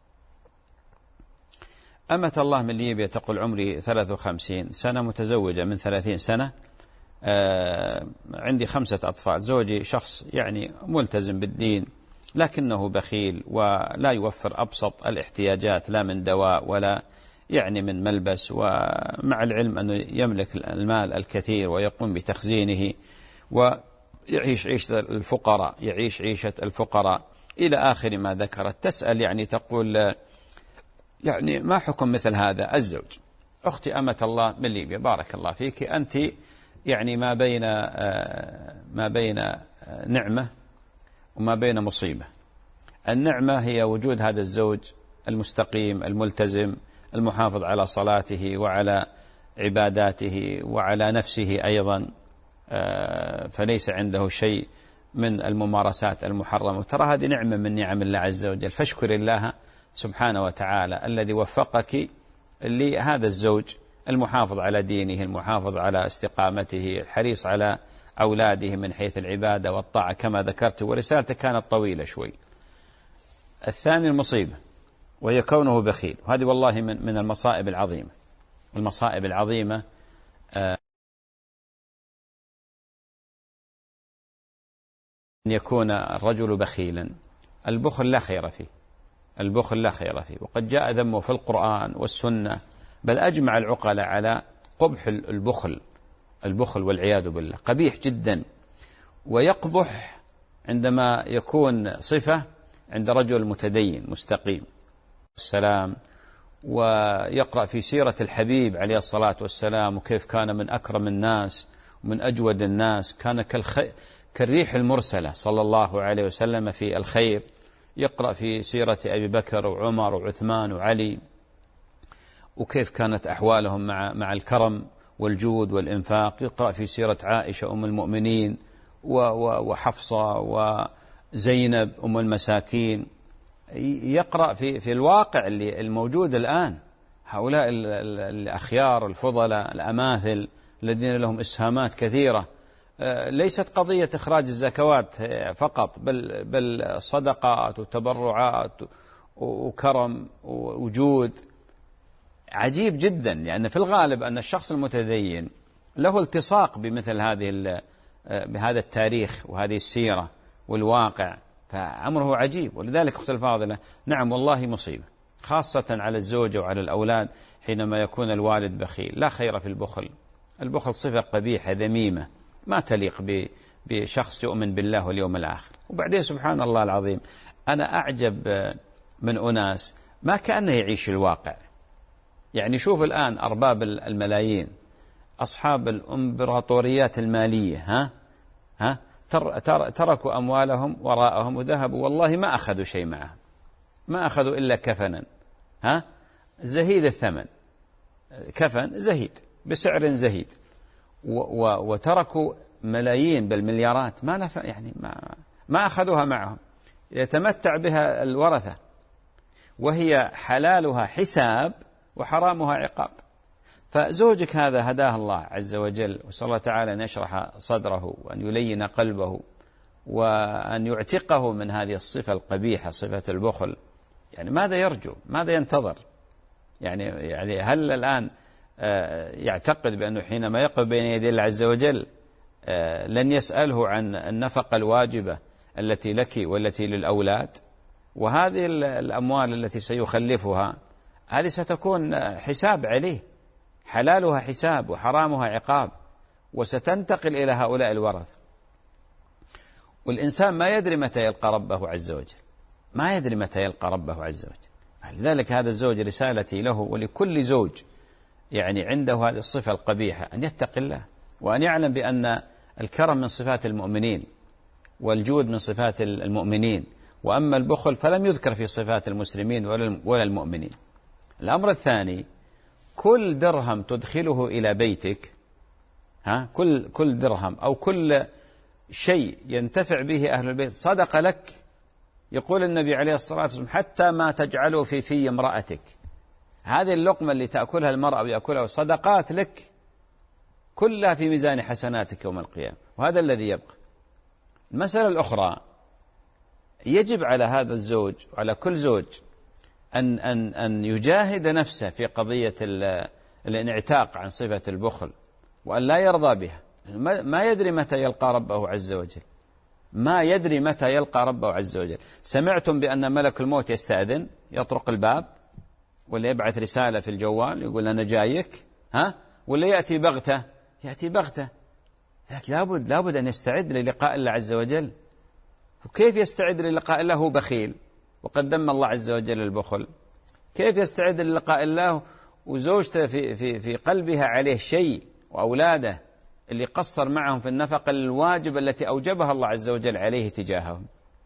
أمة الله من ليبيا تقول عمري ثلاث وخمسين سنة، متزوجة من ثلاثين سنة، آه عندي خمسة أطفال، زوجي شخص يعني ملتزم بالدين لكنه بخيل ولا يوفر أبسط الاحتياجات، لا من دواء ولا يعني من ملبس، ومع العلم أنه يملك المال الكثير ويقوم بتخزينه ويعيش عيشة الفقراء يعيش عيشة الفقراء إلى آخر ما ذكرت. تسأل يعني تقول يعني ما حكم مثل هذا الزوج؟ أختي أمة الله من ليبيا، بارك الله فيك، أنت يعني ما بين ما بين نعمة وما بين مصيبة. النعمة هي وجود هذا الزوج المستقيم الملتزم المحافظ على صلاته وعلى عباداته وعلى نفسه أيضا، فليس عنده شيء من الممارسات المحرمة. ترى هذه نعمة من نعم الله عز وجل، فاشكر الله سبحانه وتعالى الذي وفقك لهذا الزوج المحافظ على دينه، المحافظ على استقامته، الحريص على أولاده من حيث العبادة والطاعة كما ذكرت، ورسالته كانت طويلة شوي. الثاني المصيبة وهي كونه بخيل، وهذه والله من من المصائب العظيمة. المصائب العظيمة أن يكون الرجل بخيلا. البخل لا خير فيه، البخل لا خير فيه، وقد جاء ذمه في القرآن والسنة، بل أجمع العقلاء على قبح البخل. البخل والعياذ بالله قبيح جدا، ويقبح عندما يكون صفة عند رجل متدين مستقيم السلام، ويقرأ في سيرة الحبيب عليه الصلاة والسلام وكيف كان من أكرم الناس ومن أجود الناس، كان كالخير كالريح المرسلة صلى الله عليه وسلم في الخير. يقرأ في سيرة أبي بكر وعمر وعثمان وعلي وكيف كانت أحوالهم مع مع الكرم والجود والإنفاق. يقرأ في سيرة عائشة أم المؤمنين وحفصة وزينب أم المساكين. يقرأ في في الواقع اللي الموجود الآن، هؤلاء الأخيار الفضلاء الأماثل الذين لهم إسهامات كثيرة، ليست قضية إخراج الزكوات فقط، بل بل صدقات وتبرعات وكرم ووجود عجيب جدا. لأن يعني في الغالب أن الشخص المتدين له التصاق بمثل هذه بهذا التاريخ وهذه السيرة والواقع، فأمره عجيب. ولذلك أختي الفاضلة، نعم والله مصيبة، خاصة على الزوجة وعلى الأولاد حينما يكون الوالد بخيل. لا خير في البخل. البخل صفة قبيحة ذميمة ما تليق بشخص يؤمن بالله واليوم الآخر. وبعدين سبحان الله العظيم، أنا أعجب من أناس ما كأنه يعيش الواقع. يعني شوف الآن أرباب الملايين، أصحاب الإمبراطوريات المالية، ها ها تر تر تركوا أموالهم وراءهم وذهبوا، والله ما أخذوا شيء معهم، ما أخذوا إلا كفنا، ها زهيد الثمن، كفن زهيد بسعر زهيد، وتركوا ملايين بل مليارات ما نفع، يعني ما ما أخذوها معهم، يتمتع بها الورثة، وهي حلالها حساب وحرامها عقاب. فزوجك هذا هداه الله عز وجل، وصلى الله تعالى أن يشرح صدره وأن يلين قلبه وأن يعتقه من هذه الصفة القبيحة، صفة البخل. يعني ماذا يرجو؟ ماذا ينتظر؟ يعني يعني هل الآن يعتقد بأنه حينما يقف بين يدي الله عز وجل لن يسأله عن النفقة الواجبة التي لك والتي للأولاد؟ وهذه الأموال التي سيخلفها هذه ستكون حساب عليه، حلالها حساب وحرامها عقاب، وستنتقل إلى هؤلاء الورثة. والإنسان ما يدري متى يلقى ربه عز وجل، ما يدري متى يلقى ربه عز وجل. لذلك هذا الزوج رسالتي له ولكل زوج يعني عنده هذه الصفة القبيحة أن يتقي الله، وأن يعلم بأن الكرم من صفات المؤمنين والجود من صفات المؤمنين، وأما البخل فلم يذكر في صفات المسلمين ولا المؤمنين. الأمر الثاني، كل درهم تدخله إلى بيتك، ها كل كل درهم أو كل شيء ينتفع به أهل البيت صدقة لك. يقول النبي عليه الصلاة والسلام: حتى ما تجعله في في امرأتك، هذه اللقمة اللي تأكلها المرأة ويأكلها صدقات لك، كلها في ميزان حسناتك يوم القيامة، وهذا الذي يبقى. المسألة الأخرى، يجب على هذا الزوج وعلى كل زوج أن أن أن يجاهد نفسه في قضية الانعتاق عن صفة البخل، وأن لا يرضى بها. ما يدري متى يلقى ربه عز وجل، ما يدري متى يلقى ربه عز وجل. سمعتم بأن ملك الموت يستأذن، يطرق الباب، ولا يبعث رسالة في الجوال يقول أنا جايك، ها ولا يأتي بغتة، يأتي بغتة. لكن لابد لابد أن يستعد للقاء الله عز وجل. وكيف يستعد للقاء الله هو بخيل وقد ذم الله عز وجل البخل؟ كيف يستعد للقاء الله وزوجته في في في قلبها عليه شيء وأولاده اللي قصر معهم في النفقة الواجب التي أوجبها الله عز وجل عليه تجاههم.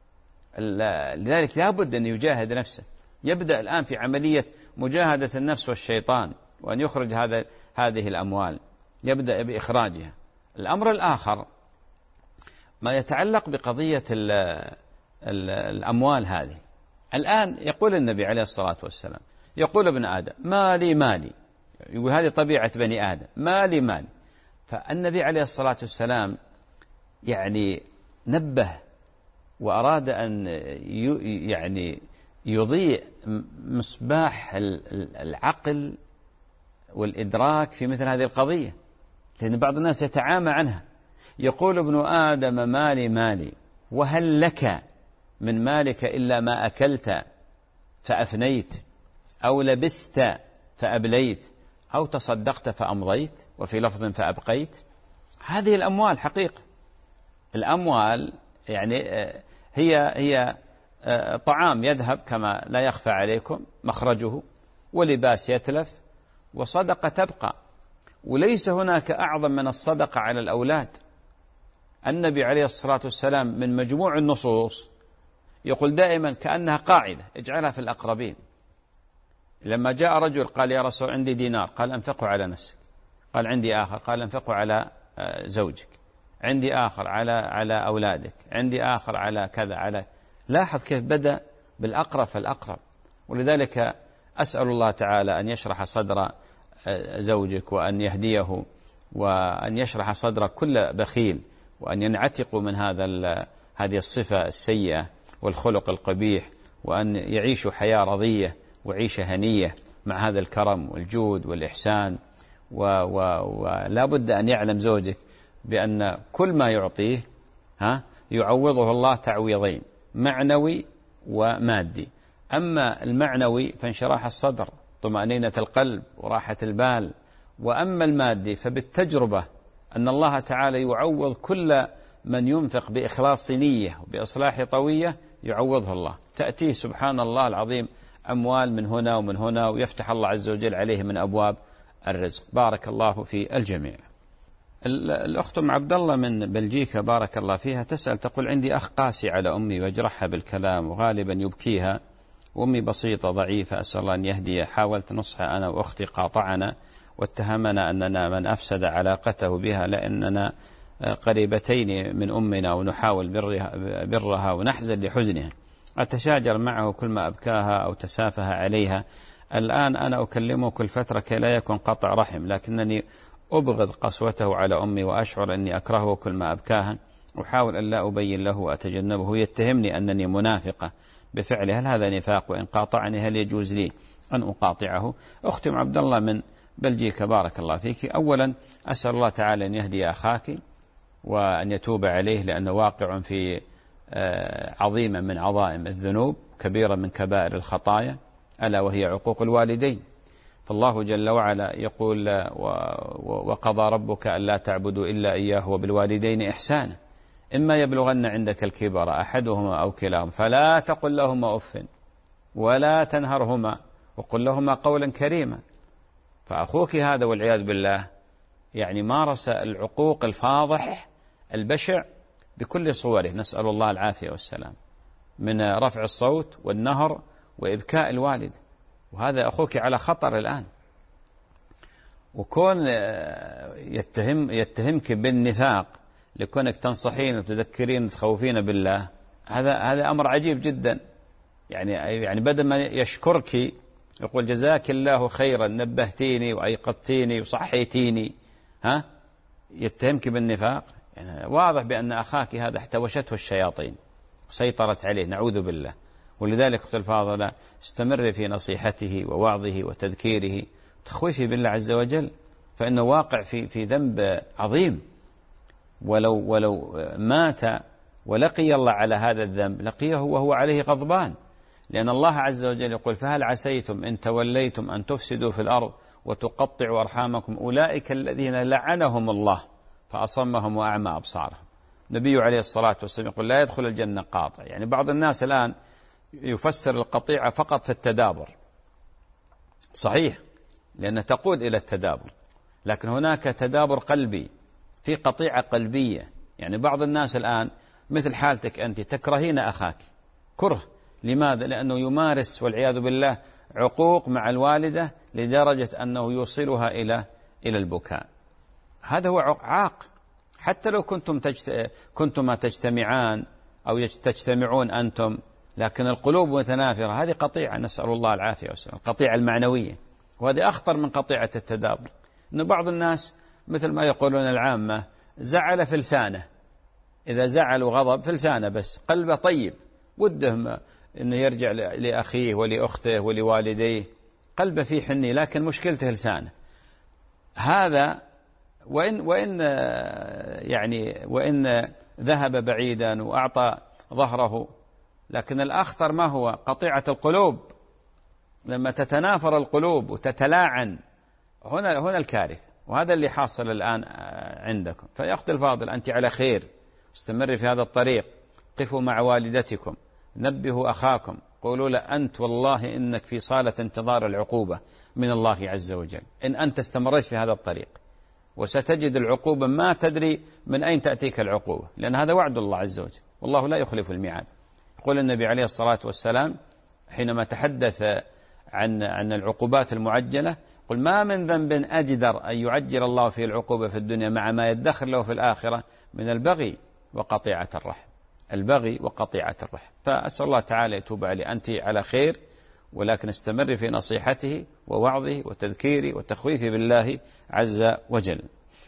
لذلك لا بد أن يجاهد نفسه، يبدأ الآن في عملية مجاهدة النفس والشيطان، وأن يخرج هذا هذه الأموال، يبدأ بإخراجها. الأمر الآخر ما يتعلق بقضية ال ال الأموال هذه. الآن يقول النبي عليه الصلاة والسلام، يقول ابن آدم مالي مالي، يقول هذه طبيعة بني آدم، مالي مالي. فالنبي عليه الصلاة والسلام يعني نبه وأراد أن يعني يضيء مصباح العقل والإدراك في مثل هذه القضية، لأن بعض الناس يتعامى عنها. يقول ابن آدم مالي مالي، وهل لك من مالك إلا ما أكلت فأفنيت، أو لبست فأبليت، أو تصدقت فأمضيت، وفي لفظ فأبقيت. هذه الأموال حقيقة، الأموال يعني هي هي طعام يذهب كما لا يخفى عليكم مخرجه، ولباس يتلف، وصدقة تبقى. وليس هناك أعظم من الصدقة على الأولاد. النبي عليه الصلاة والسلام من مجموع النصوص يقول دائما كأنها قاعدة، اجعلها في الأقربين. لما جاء رجل قال يا رسول عندي دينار، قال أنفقه على نفسك. قال عندي آخر، قال أنفقه على زوجك. عندي آخر على على أولادك. عندي آخر على كذا على. لاحظ كيف بدأ بالأقرب فالأقرب. ولذلك أسأل الله تعالى أن يشرح صدر زوجك، وأن يهديه، وأن يشرح صدر كل بخيل، وأن ينعتقوا من هذا هذه الصفة السيئة والخلق القبيح، وأن يعيشوا حياة رضية وعيشة هنية مع هذا الكرم والجود والإحسان. ولا بد أن يعلم زوجك بأن كل ما يعطيه ها يعوضه الله تعويضين، معنوي ومادي. أما المعنوي فانشراح الصدر، طمأنينة القلب، وراحة البال. وأما المادي فبالتجربة أن الله تعالى يعوض كل من ينفق بإخلاص نية وبإصلاح طوية، يعوضه الله. تأتيه سبحان الله العظيم أموال من هنا ومن هنا، ويفتح الله عز وجل عليه من أبواب الرزق. بارك الله في الجميع. الأخت أم عبد الله من بلجيكا بارك الله فيها تسأل، تقول عندي أخ قاسي على أمي ويجرحها بالكلام، وغالبا يبكيها، وأمي بسيطة ضعيفة، أسأل الله أن يهدي. حاولت نصحها أنا وأختي، قاطعنا واتهمنا أننا من أفسد علاقته بها، لأننا قريبتين من أمنا ونحاول برها, برها ونحزن لحزنها. أتشاجر معه كل ما أبكاها أو تسافه عليها. الآن أنا أكلمه كل فترة كي لا يكون قطع رحم، لكنني أبغض قسوته على أمي، وأشعر أني أكرهه كل ما أبكاها. أحاول أن لا أبين له وأتجنبه. يتهمني أنني منافقة بفعله. هل هذا نفاق؟ وإن قاطعني هل يجوز لي أن أقاطعه؟ أختي عبد الله من بلجيكا بارك الله فيك. أولا أسأل الله تعالى أن يهدي أخاك وأن يتوب عليه، لأنه واقع في عظيمة من عظائم الذنوب، كبيرة من كبائر الخطايا، ألا وهي عقوق الوالدين. فالله جل وعلا يقول وقضى ربك ألا تعبدوا إلا إياه وبالوالدين إحسانا، إما يبلغن عندك الكبر أحدهما أو كلاهما فلا تقل لهما أف ولا تنهرهما وقل لهما قولا كريما. فأخوك هذا والعياذ بالله يعني مارس العقوق الفاضح البشع بكل صوره، نسأل الله العافية والسلام، من رفع الصوت والنهر وإبكاء الوالد. وهذا أخوك على خطر الآن، وكون يتهم يتهمك بالنفاق لكونك تنصحين وتذكرين وتخوفين بالله، هذا هذا أمر عجيب جدا. يعني يعني بدل ما يشكرك يقول جزاك الله خيرا نبهتيني وأيقظتيني وصحيتيني، ها يتهمك بالنفاق. يعني واضح بأن أخاك هذا احتوشته الشياطين وسيطرت عليه، نعوذ بالله. ولذلك أخت الفاضلة استمر في نصيحته ووعظه وتذكيره، تخويفه بالله عز وجل، فإنه واقع في في ذنب عظيم. ولو ولو مات ولقي الله على هذا الذنب لقيه وهو عليه غضبان، لأن الله عز وجل يقول فهل عسيتم إن توليتم أن تفسدوا في الأرض وتقطعوا أرحامكم أولئك الذين لعنهم الله فأصمهم وأعمى أبصارهم. النبي عليه الصلاة والسلام يقول لا يدخل الجنة قاطع. يعني بعض الناس الآن يفسر القطيعة فقط في التدابر، صحيح لأنها تقود إلى التدابر، لكن هناك تدابر قلبي في قطيعة قلبية. يعني بعض الناس الآن مثل حالتك أنت تكرهين أخاك كره، لماذا؟ لأنه يمارس والعياذ بالله عقوق مع الوالدة لدرجة أنه يوصلها إلى إلى البكاء. هذا هو عاق. حتى لو كنتم تجت... كنتما تجتمعان أو تجتمعون أنتم، لكن القلوب متنافرة، هذه قطيعة، نسأل الله العافية والسلام، القطيعة المعنوية، وهذه أخطر من قطيعة التدابر. إن بعض الناس مثل ما يقولون العامة زعل في لسانه، إذا زعل وغضب في لسانه بس، قلبه طيب، وده إنه يرجع لأخيه ولأخته ولوالديه، قلبه فيه حني، لكن مشكلته لسانه. هذا وإن وإن يعني وإن ذهب بعيدا وأعطى ظهره، لكن الأخطر ما هو؟ قطيعة القلوب. لما تتنافر القلوب وتتلاعن، هنا هنا الكارثة، وهذا اللي حاصل الآن عندكم. فيا أختي الفاضل، أنت على خير، استمري في هذا الطريق، قفوا مع والدتكم، نبهوا أخاكم، قولوا له أنت والله إنك في صالة انتظار العقوبة من الله عز وجل إن أنت استمريت في هذا الطريق، وستجد العقوبة ما تدري من أين تأتيك العقوبة، لأن هذا وعد الله عز وجل، والله لا يخلف الميعاد. يقول النبي عليه الصلاة والسلام حينما تحدث عن عن العقوبات المعجلة، قل ما من ذنب أجدر أن يعجل الله فيه العقوبة في الدنيا مع ما يدخر له في الآخرة من البغي وقطيعة الرحم. البغي وقطيعة الرحم. فأسأل الله تعالى يتوب علي. أنت على خير، ولكن استمر في نصيحته ووعظه وتذكيره وتخويفه بالله عز وجل.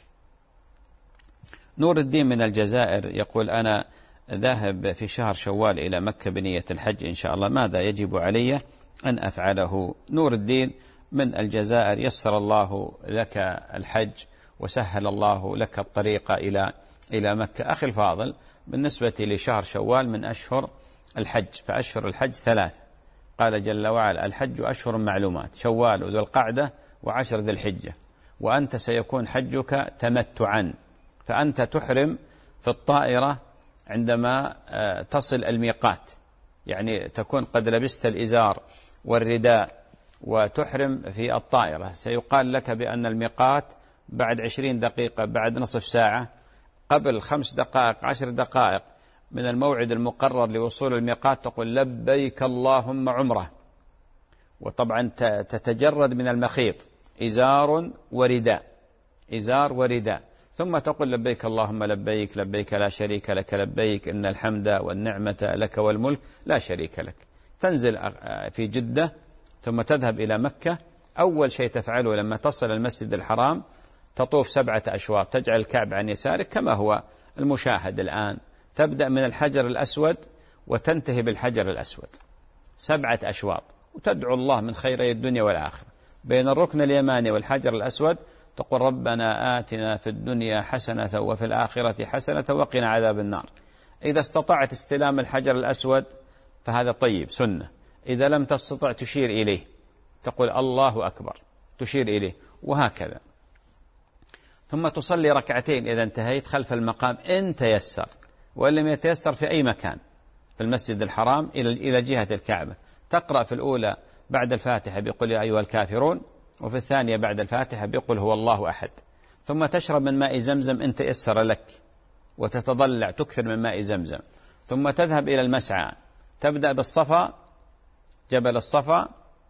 نور الدين من الجزائر يقول أنا ذاهب في شهر شوال إلى مكة بنية الحج إن شاء الله، ماذا يجب علي أن أفعله؟ نور الدين من الجزائر، يسر الله لك الحج وسهل الله لك الطريق إلى إلى مكة. أخي الفاضل، بالنسبة لشهر شوال من أشهر الحج، فأشهر الحج ثلاث، قال جل وعلا الحج أشهر معلومات، شوال وذو القعدة وعشر ذي الحجة، وأنت سيكون حجك تمتعا، فأنت تحرم في الطائرة عندما تصل الميقات، يعني تكون قد لبست الإزار والرداء وتحرم في الطائرة. سيقال لك بأن الميقات بعد عشرين دقيقة، بعد نصف ساعة، قبل خمس دقائق، عشر دقائق من الموعد المقرر لوصول الميقات تقول لبيك اللهم عمره، وطبعا تتجرد من المخيط، إزار ورداء، إزار ورداء، ثم تقول لبيك اللهم لبيك، لبيك لا شريك لك لبيك، إن الحمد والنعمة لك والملك لا شريك لك. تنزل في جدة ثم تذهب إلى مكة. أول شيء تفعله لما تصل المسجد الحرام تطوف سبعة أشواط، تجعل الكعب عن يسارك كما هو المشاهد الآن، تبدأ من الحجر الأسود وتنتهي بالحجر الأسود، سبعة أشواط، وتدعو الله من خيري الدنيا والآخرة. بين الركن اليماني والحجر الأسود تقول ربنا آتنا في الدنيا حسنة وفي الآخرة حسنة وقنا عذاب النار. إذا استطعت استلام الحجر الأسود فهذا طيب سنة، إذا لم تستطع تشير إليه، تقول الله أكبر، تشير إليه، وهكذا. ثم تصلي ركعتين إذا انتهيت خلف المقام إن تيسر، وإن لم يتيسر في أي مكان في المسجد الحرام إلى إلى جهة الكعبة. تقرأ في الأولى بعد الفاتحة بيقول يا أيها الكافرون، وفي الثانية بعد الفاتحة بيقول هو الله أحد. ثم تشرب من ماء زمزم إن تيسر لك، وتتضلع تكثر من ماء زمزم. ثم تذهب إلى المسعى، تبدأ بالصفا، جبل الصفا،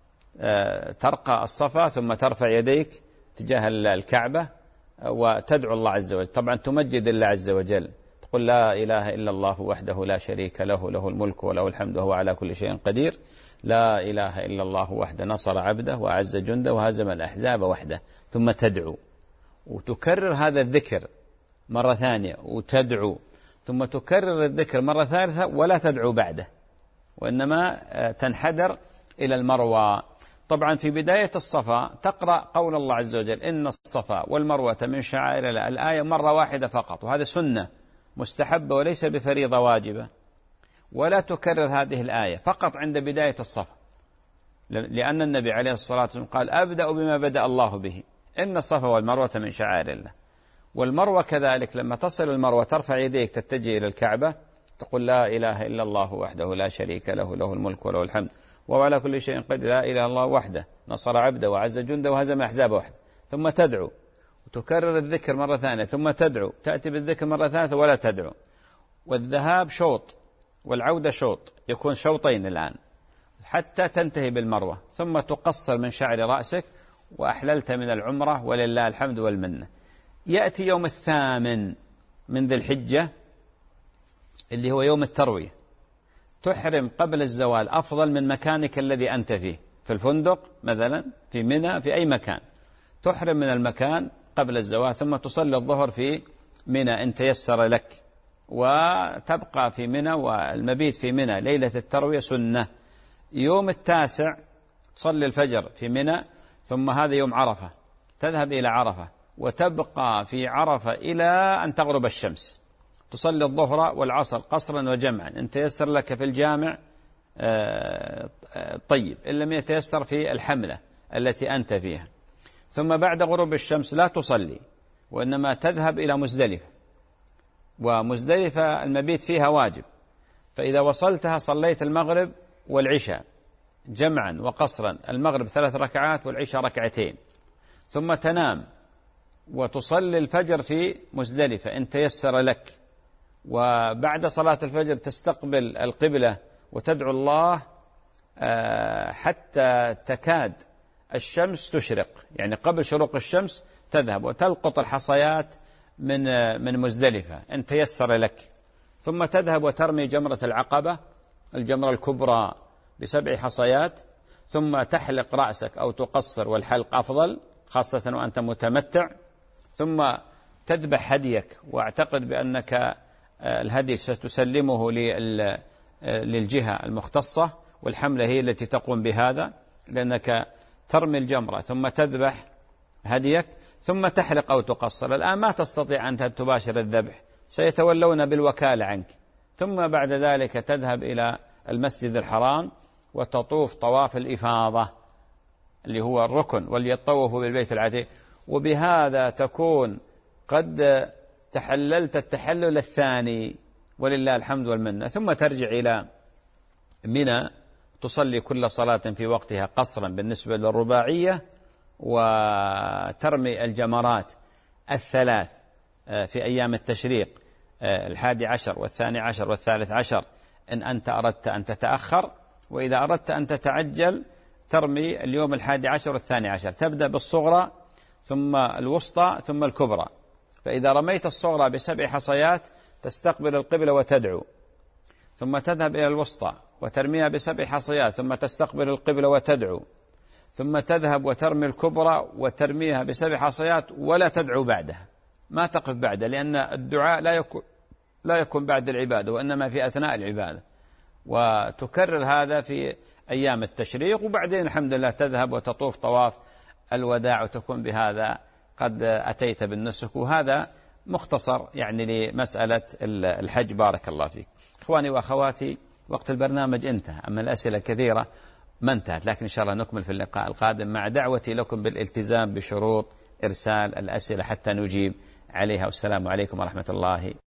ترقى الصفا، ثم ترفع يديك تجاه الكعبة وتدعو الله عز وجل. طبعا تمجد الله عز وجل، تقول لا إله إلا الله وحده لا شريك له، له الملك وله الحمد وهو على كل شيء قدير، لا إله إلا الله وحده نصر عبده وأعز جنده وهزم الأحزاب وحده. ثم تدعو وتكرر هذا الذكر مرة ثانية وتدعو، ثم تكرر الذكر مرة ثالثة ولا تدعو بعده، وإنما تنحدر إلى المروة. طبعا في بداية الصفا تقرأ قول الله عز وجل إن الصفا والمروة من شعائر الله، الآية مرة واحدة فقط، وهذا سنة مستحبة وليس بفريضة واجبة. ولا تكرر هذه الآية فقط عند بداية الصفا، لأن النبي عليه الصلاة والسلام قال أبدأ بما بدأ الله به، إن الصفا والمروة من شعائر الله. والمروة كذلك، لما تصل المروة ترفع يديك تتجه إلى الكعبة، تقول لا إله إلا الله وحده لا شريك له، له الملك وله الحمد وهو على كل شيء قدير، لا إله إلا الله وحده نصر عبده وعز جنده وهزم الأحزاب وحده. ثم تدعو وتكرر الذكر مرة ثانية ثم تدعو، تأتي بالذكر مرة ثالثة ولا تدعو. والذهاب شوط والعودة شوط، يكون شوطين الآن حتى تنتهي بالمروة، ثم تقصر من شعر رأسك وأحللت من العمرة ولله الحمد والمنة. يأتي يوم الثامن من ذي الحجة اللي هو يوم التروية، تحرم قبل الزوال أفضل من مكانك الذي أنت فيه، في الفندق مثلا، في منى، في أي مكان، تحرم من المكان قبل الزوال، ثم تصلي الظهر في منى إن تيسر لك، وتبقى في منى، والمبيت في منى ليلة التروية سنة. يوم التاسع تصلي الفجر في منى، ثم هذا يوم عرفة تذهب إلى عرفة وتبقى في عرفة إلى أن تغرب الشمس، تصلي الظهر والعصر قصرا وجمعا إن تيسر لك في الجامع طيب، إن لم يتيسر في الحملة التي أنت فيها. ثم بعد غروب الشمس لا تصلي، وإنما تذهب إلى مزدلفة، ومزدلفة المبيت فيها واجب، فإذا وصلتها صليت المغرب والعشاء جمعا وقصرا، المغرب ثلاث ركعات والعشاء ركعتين، ثم تنام وتصلي الفجر في مزدلفة إن تيسر لك، وبعد صلاة الفجر تستقبل القبلة وتدعو الله حتى تكاد الشمس تشرق، يعني قبل شروق الشمس تذهب وتلقط الحصيات من من مزدلفة إن تيسر لك، ثم تذهب وترمي جمرة العقبة الجمرة الكبرى بسبع حصيات، ثم تحلق رأسك أو تقصر، والحلق أفضل خاصة وأنت متمتع، ثم تذبح هديك، واعتقد بأنك الهدي ستسلمه للجهة المختصة، والحملة هي التي تقوم بهذا، لأنك ترمي الجمرة ثم تذبح هديك ثم تحلق أو تقصر. الآن ما تستطيع أن تباشر الذبح، سيتولون بالوكالة عنك، ثم بعد ذلك تذهب إلى المسجد الحرام وتطوف طواف الإفاضة اللي هو الركن، وليطوفوا بالبيت العتيق، وبهذا تكون قد تحللت التحلل الثاني ولله الحمد والمنة. ثم ترجع إلى منى، تصلي كل صلاة في وقتها قصرا بالنسبة للرباعية، وترمي الجمرات الثلاث في أيام التشريق الحادي عشر والثاني عشر والثالث عشر إن أنت أردت أن تتأخر، وإذا أردت أن تتعجل ترمي اليوم الحادي عشر والثاني عشر، تبدأ بالصغرى ثم الوسطى ثم الكبرى. فإذا رميت الصغرى بسبع حصيات تستقبل القبلة وتدعو، ثم تذهب إلى الوسطى وترميها بسبع حصيات ثم تستقبل القبلة وتدعو، ثم تذهب وترمي الكبرى وترميها بسبع حصيات ولا تدعو بعدها، ما تقف بعدها، لأن الدعاء لا يكون لا يكون بعد العبادة، وإنما في أثناء العبادة، وتكرر هذا في أيام التشريق، وبعدين الحمد لله تذهب وتطوف طواف الوداع، وتكون بهذا قد أتيت بالنسك. وهذا مختصر يعني لمسألة الحج. بارك الله فيك. إخواني وأخواتي، وقت البرنامج انتهى، أما الأسئلة كثيرة ما انتهت، لكن إن شاء الله نكمل في اللقاء القادم، مع دعوتي لكم بالالتزام بشروط إرسال الأسئلة حتى نجيب عليها. والسلام عليكم ورحمة الله.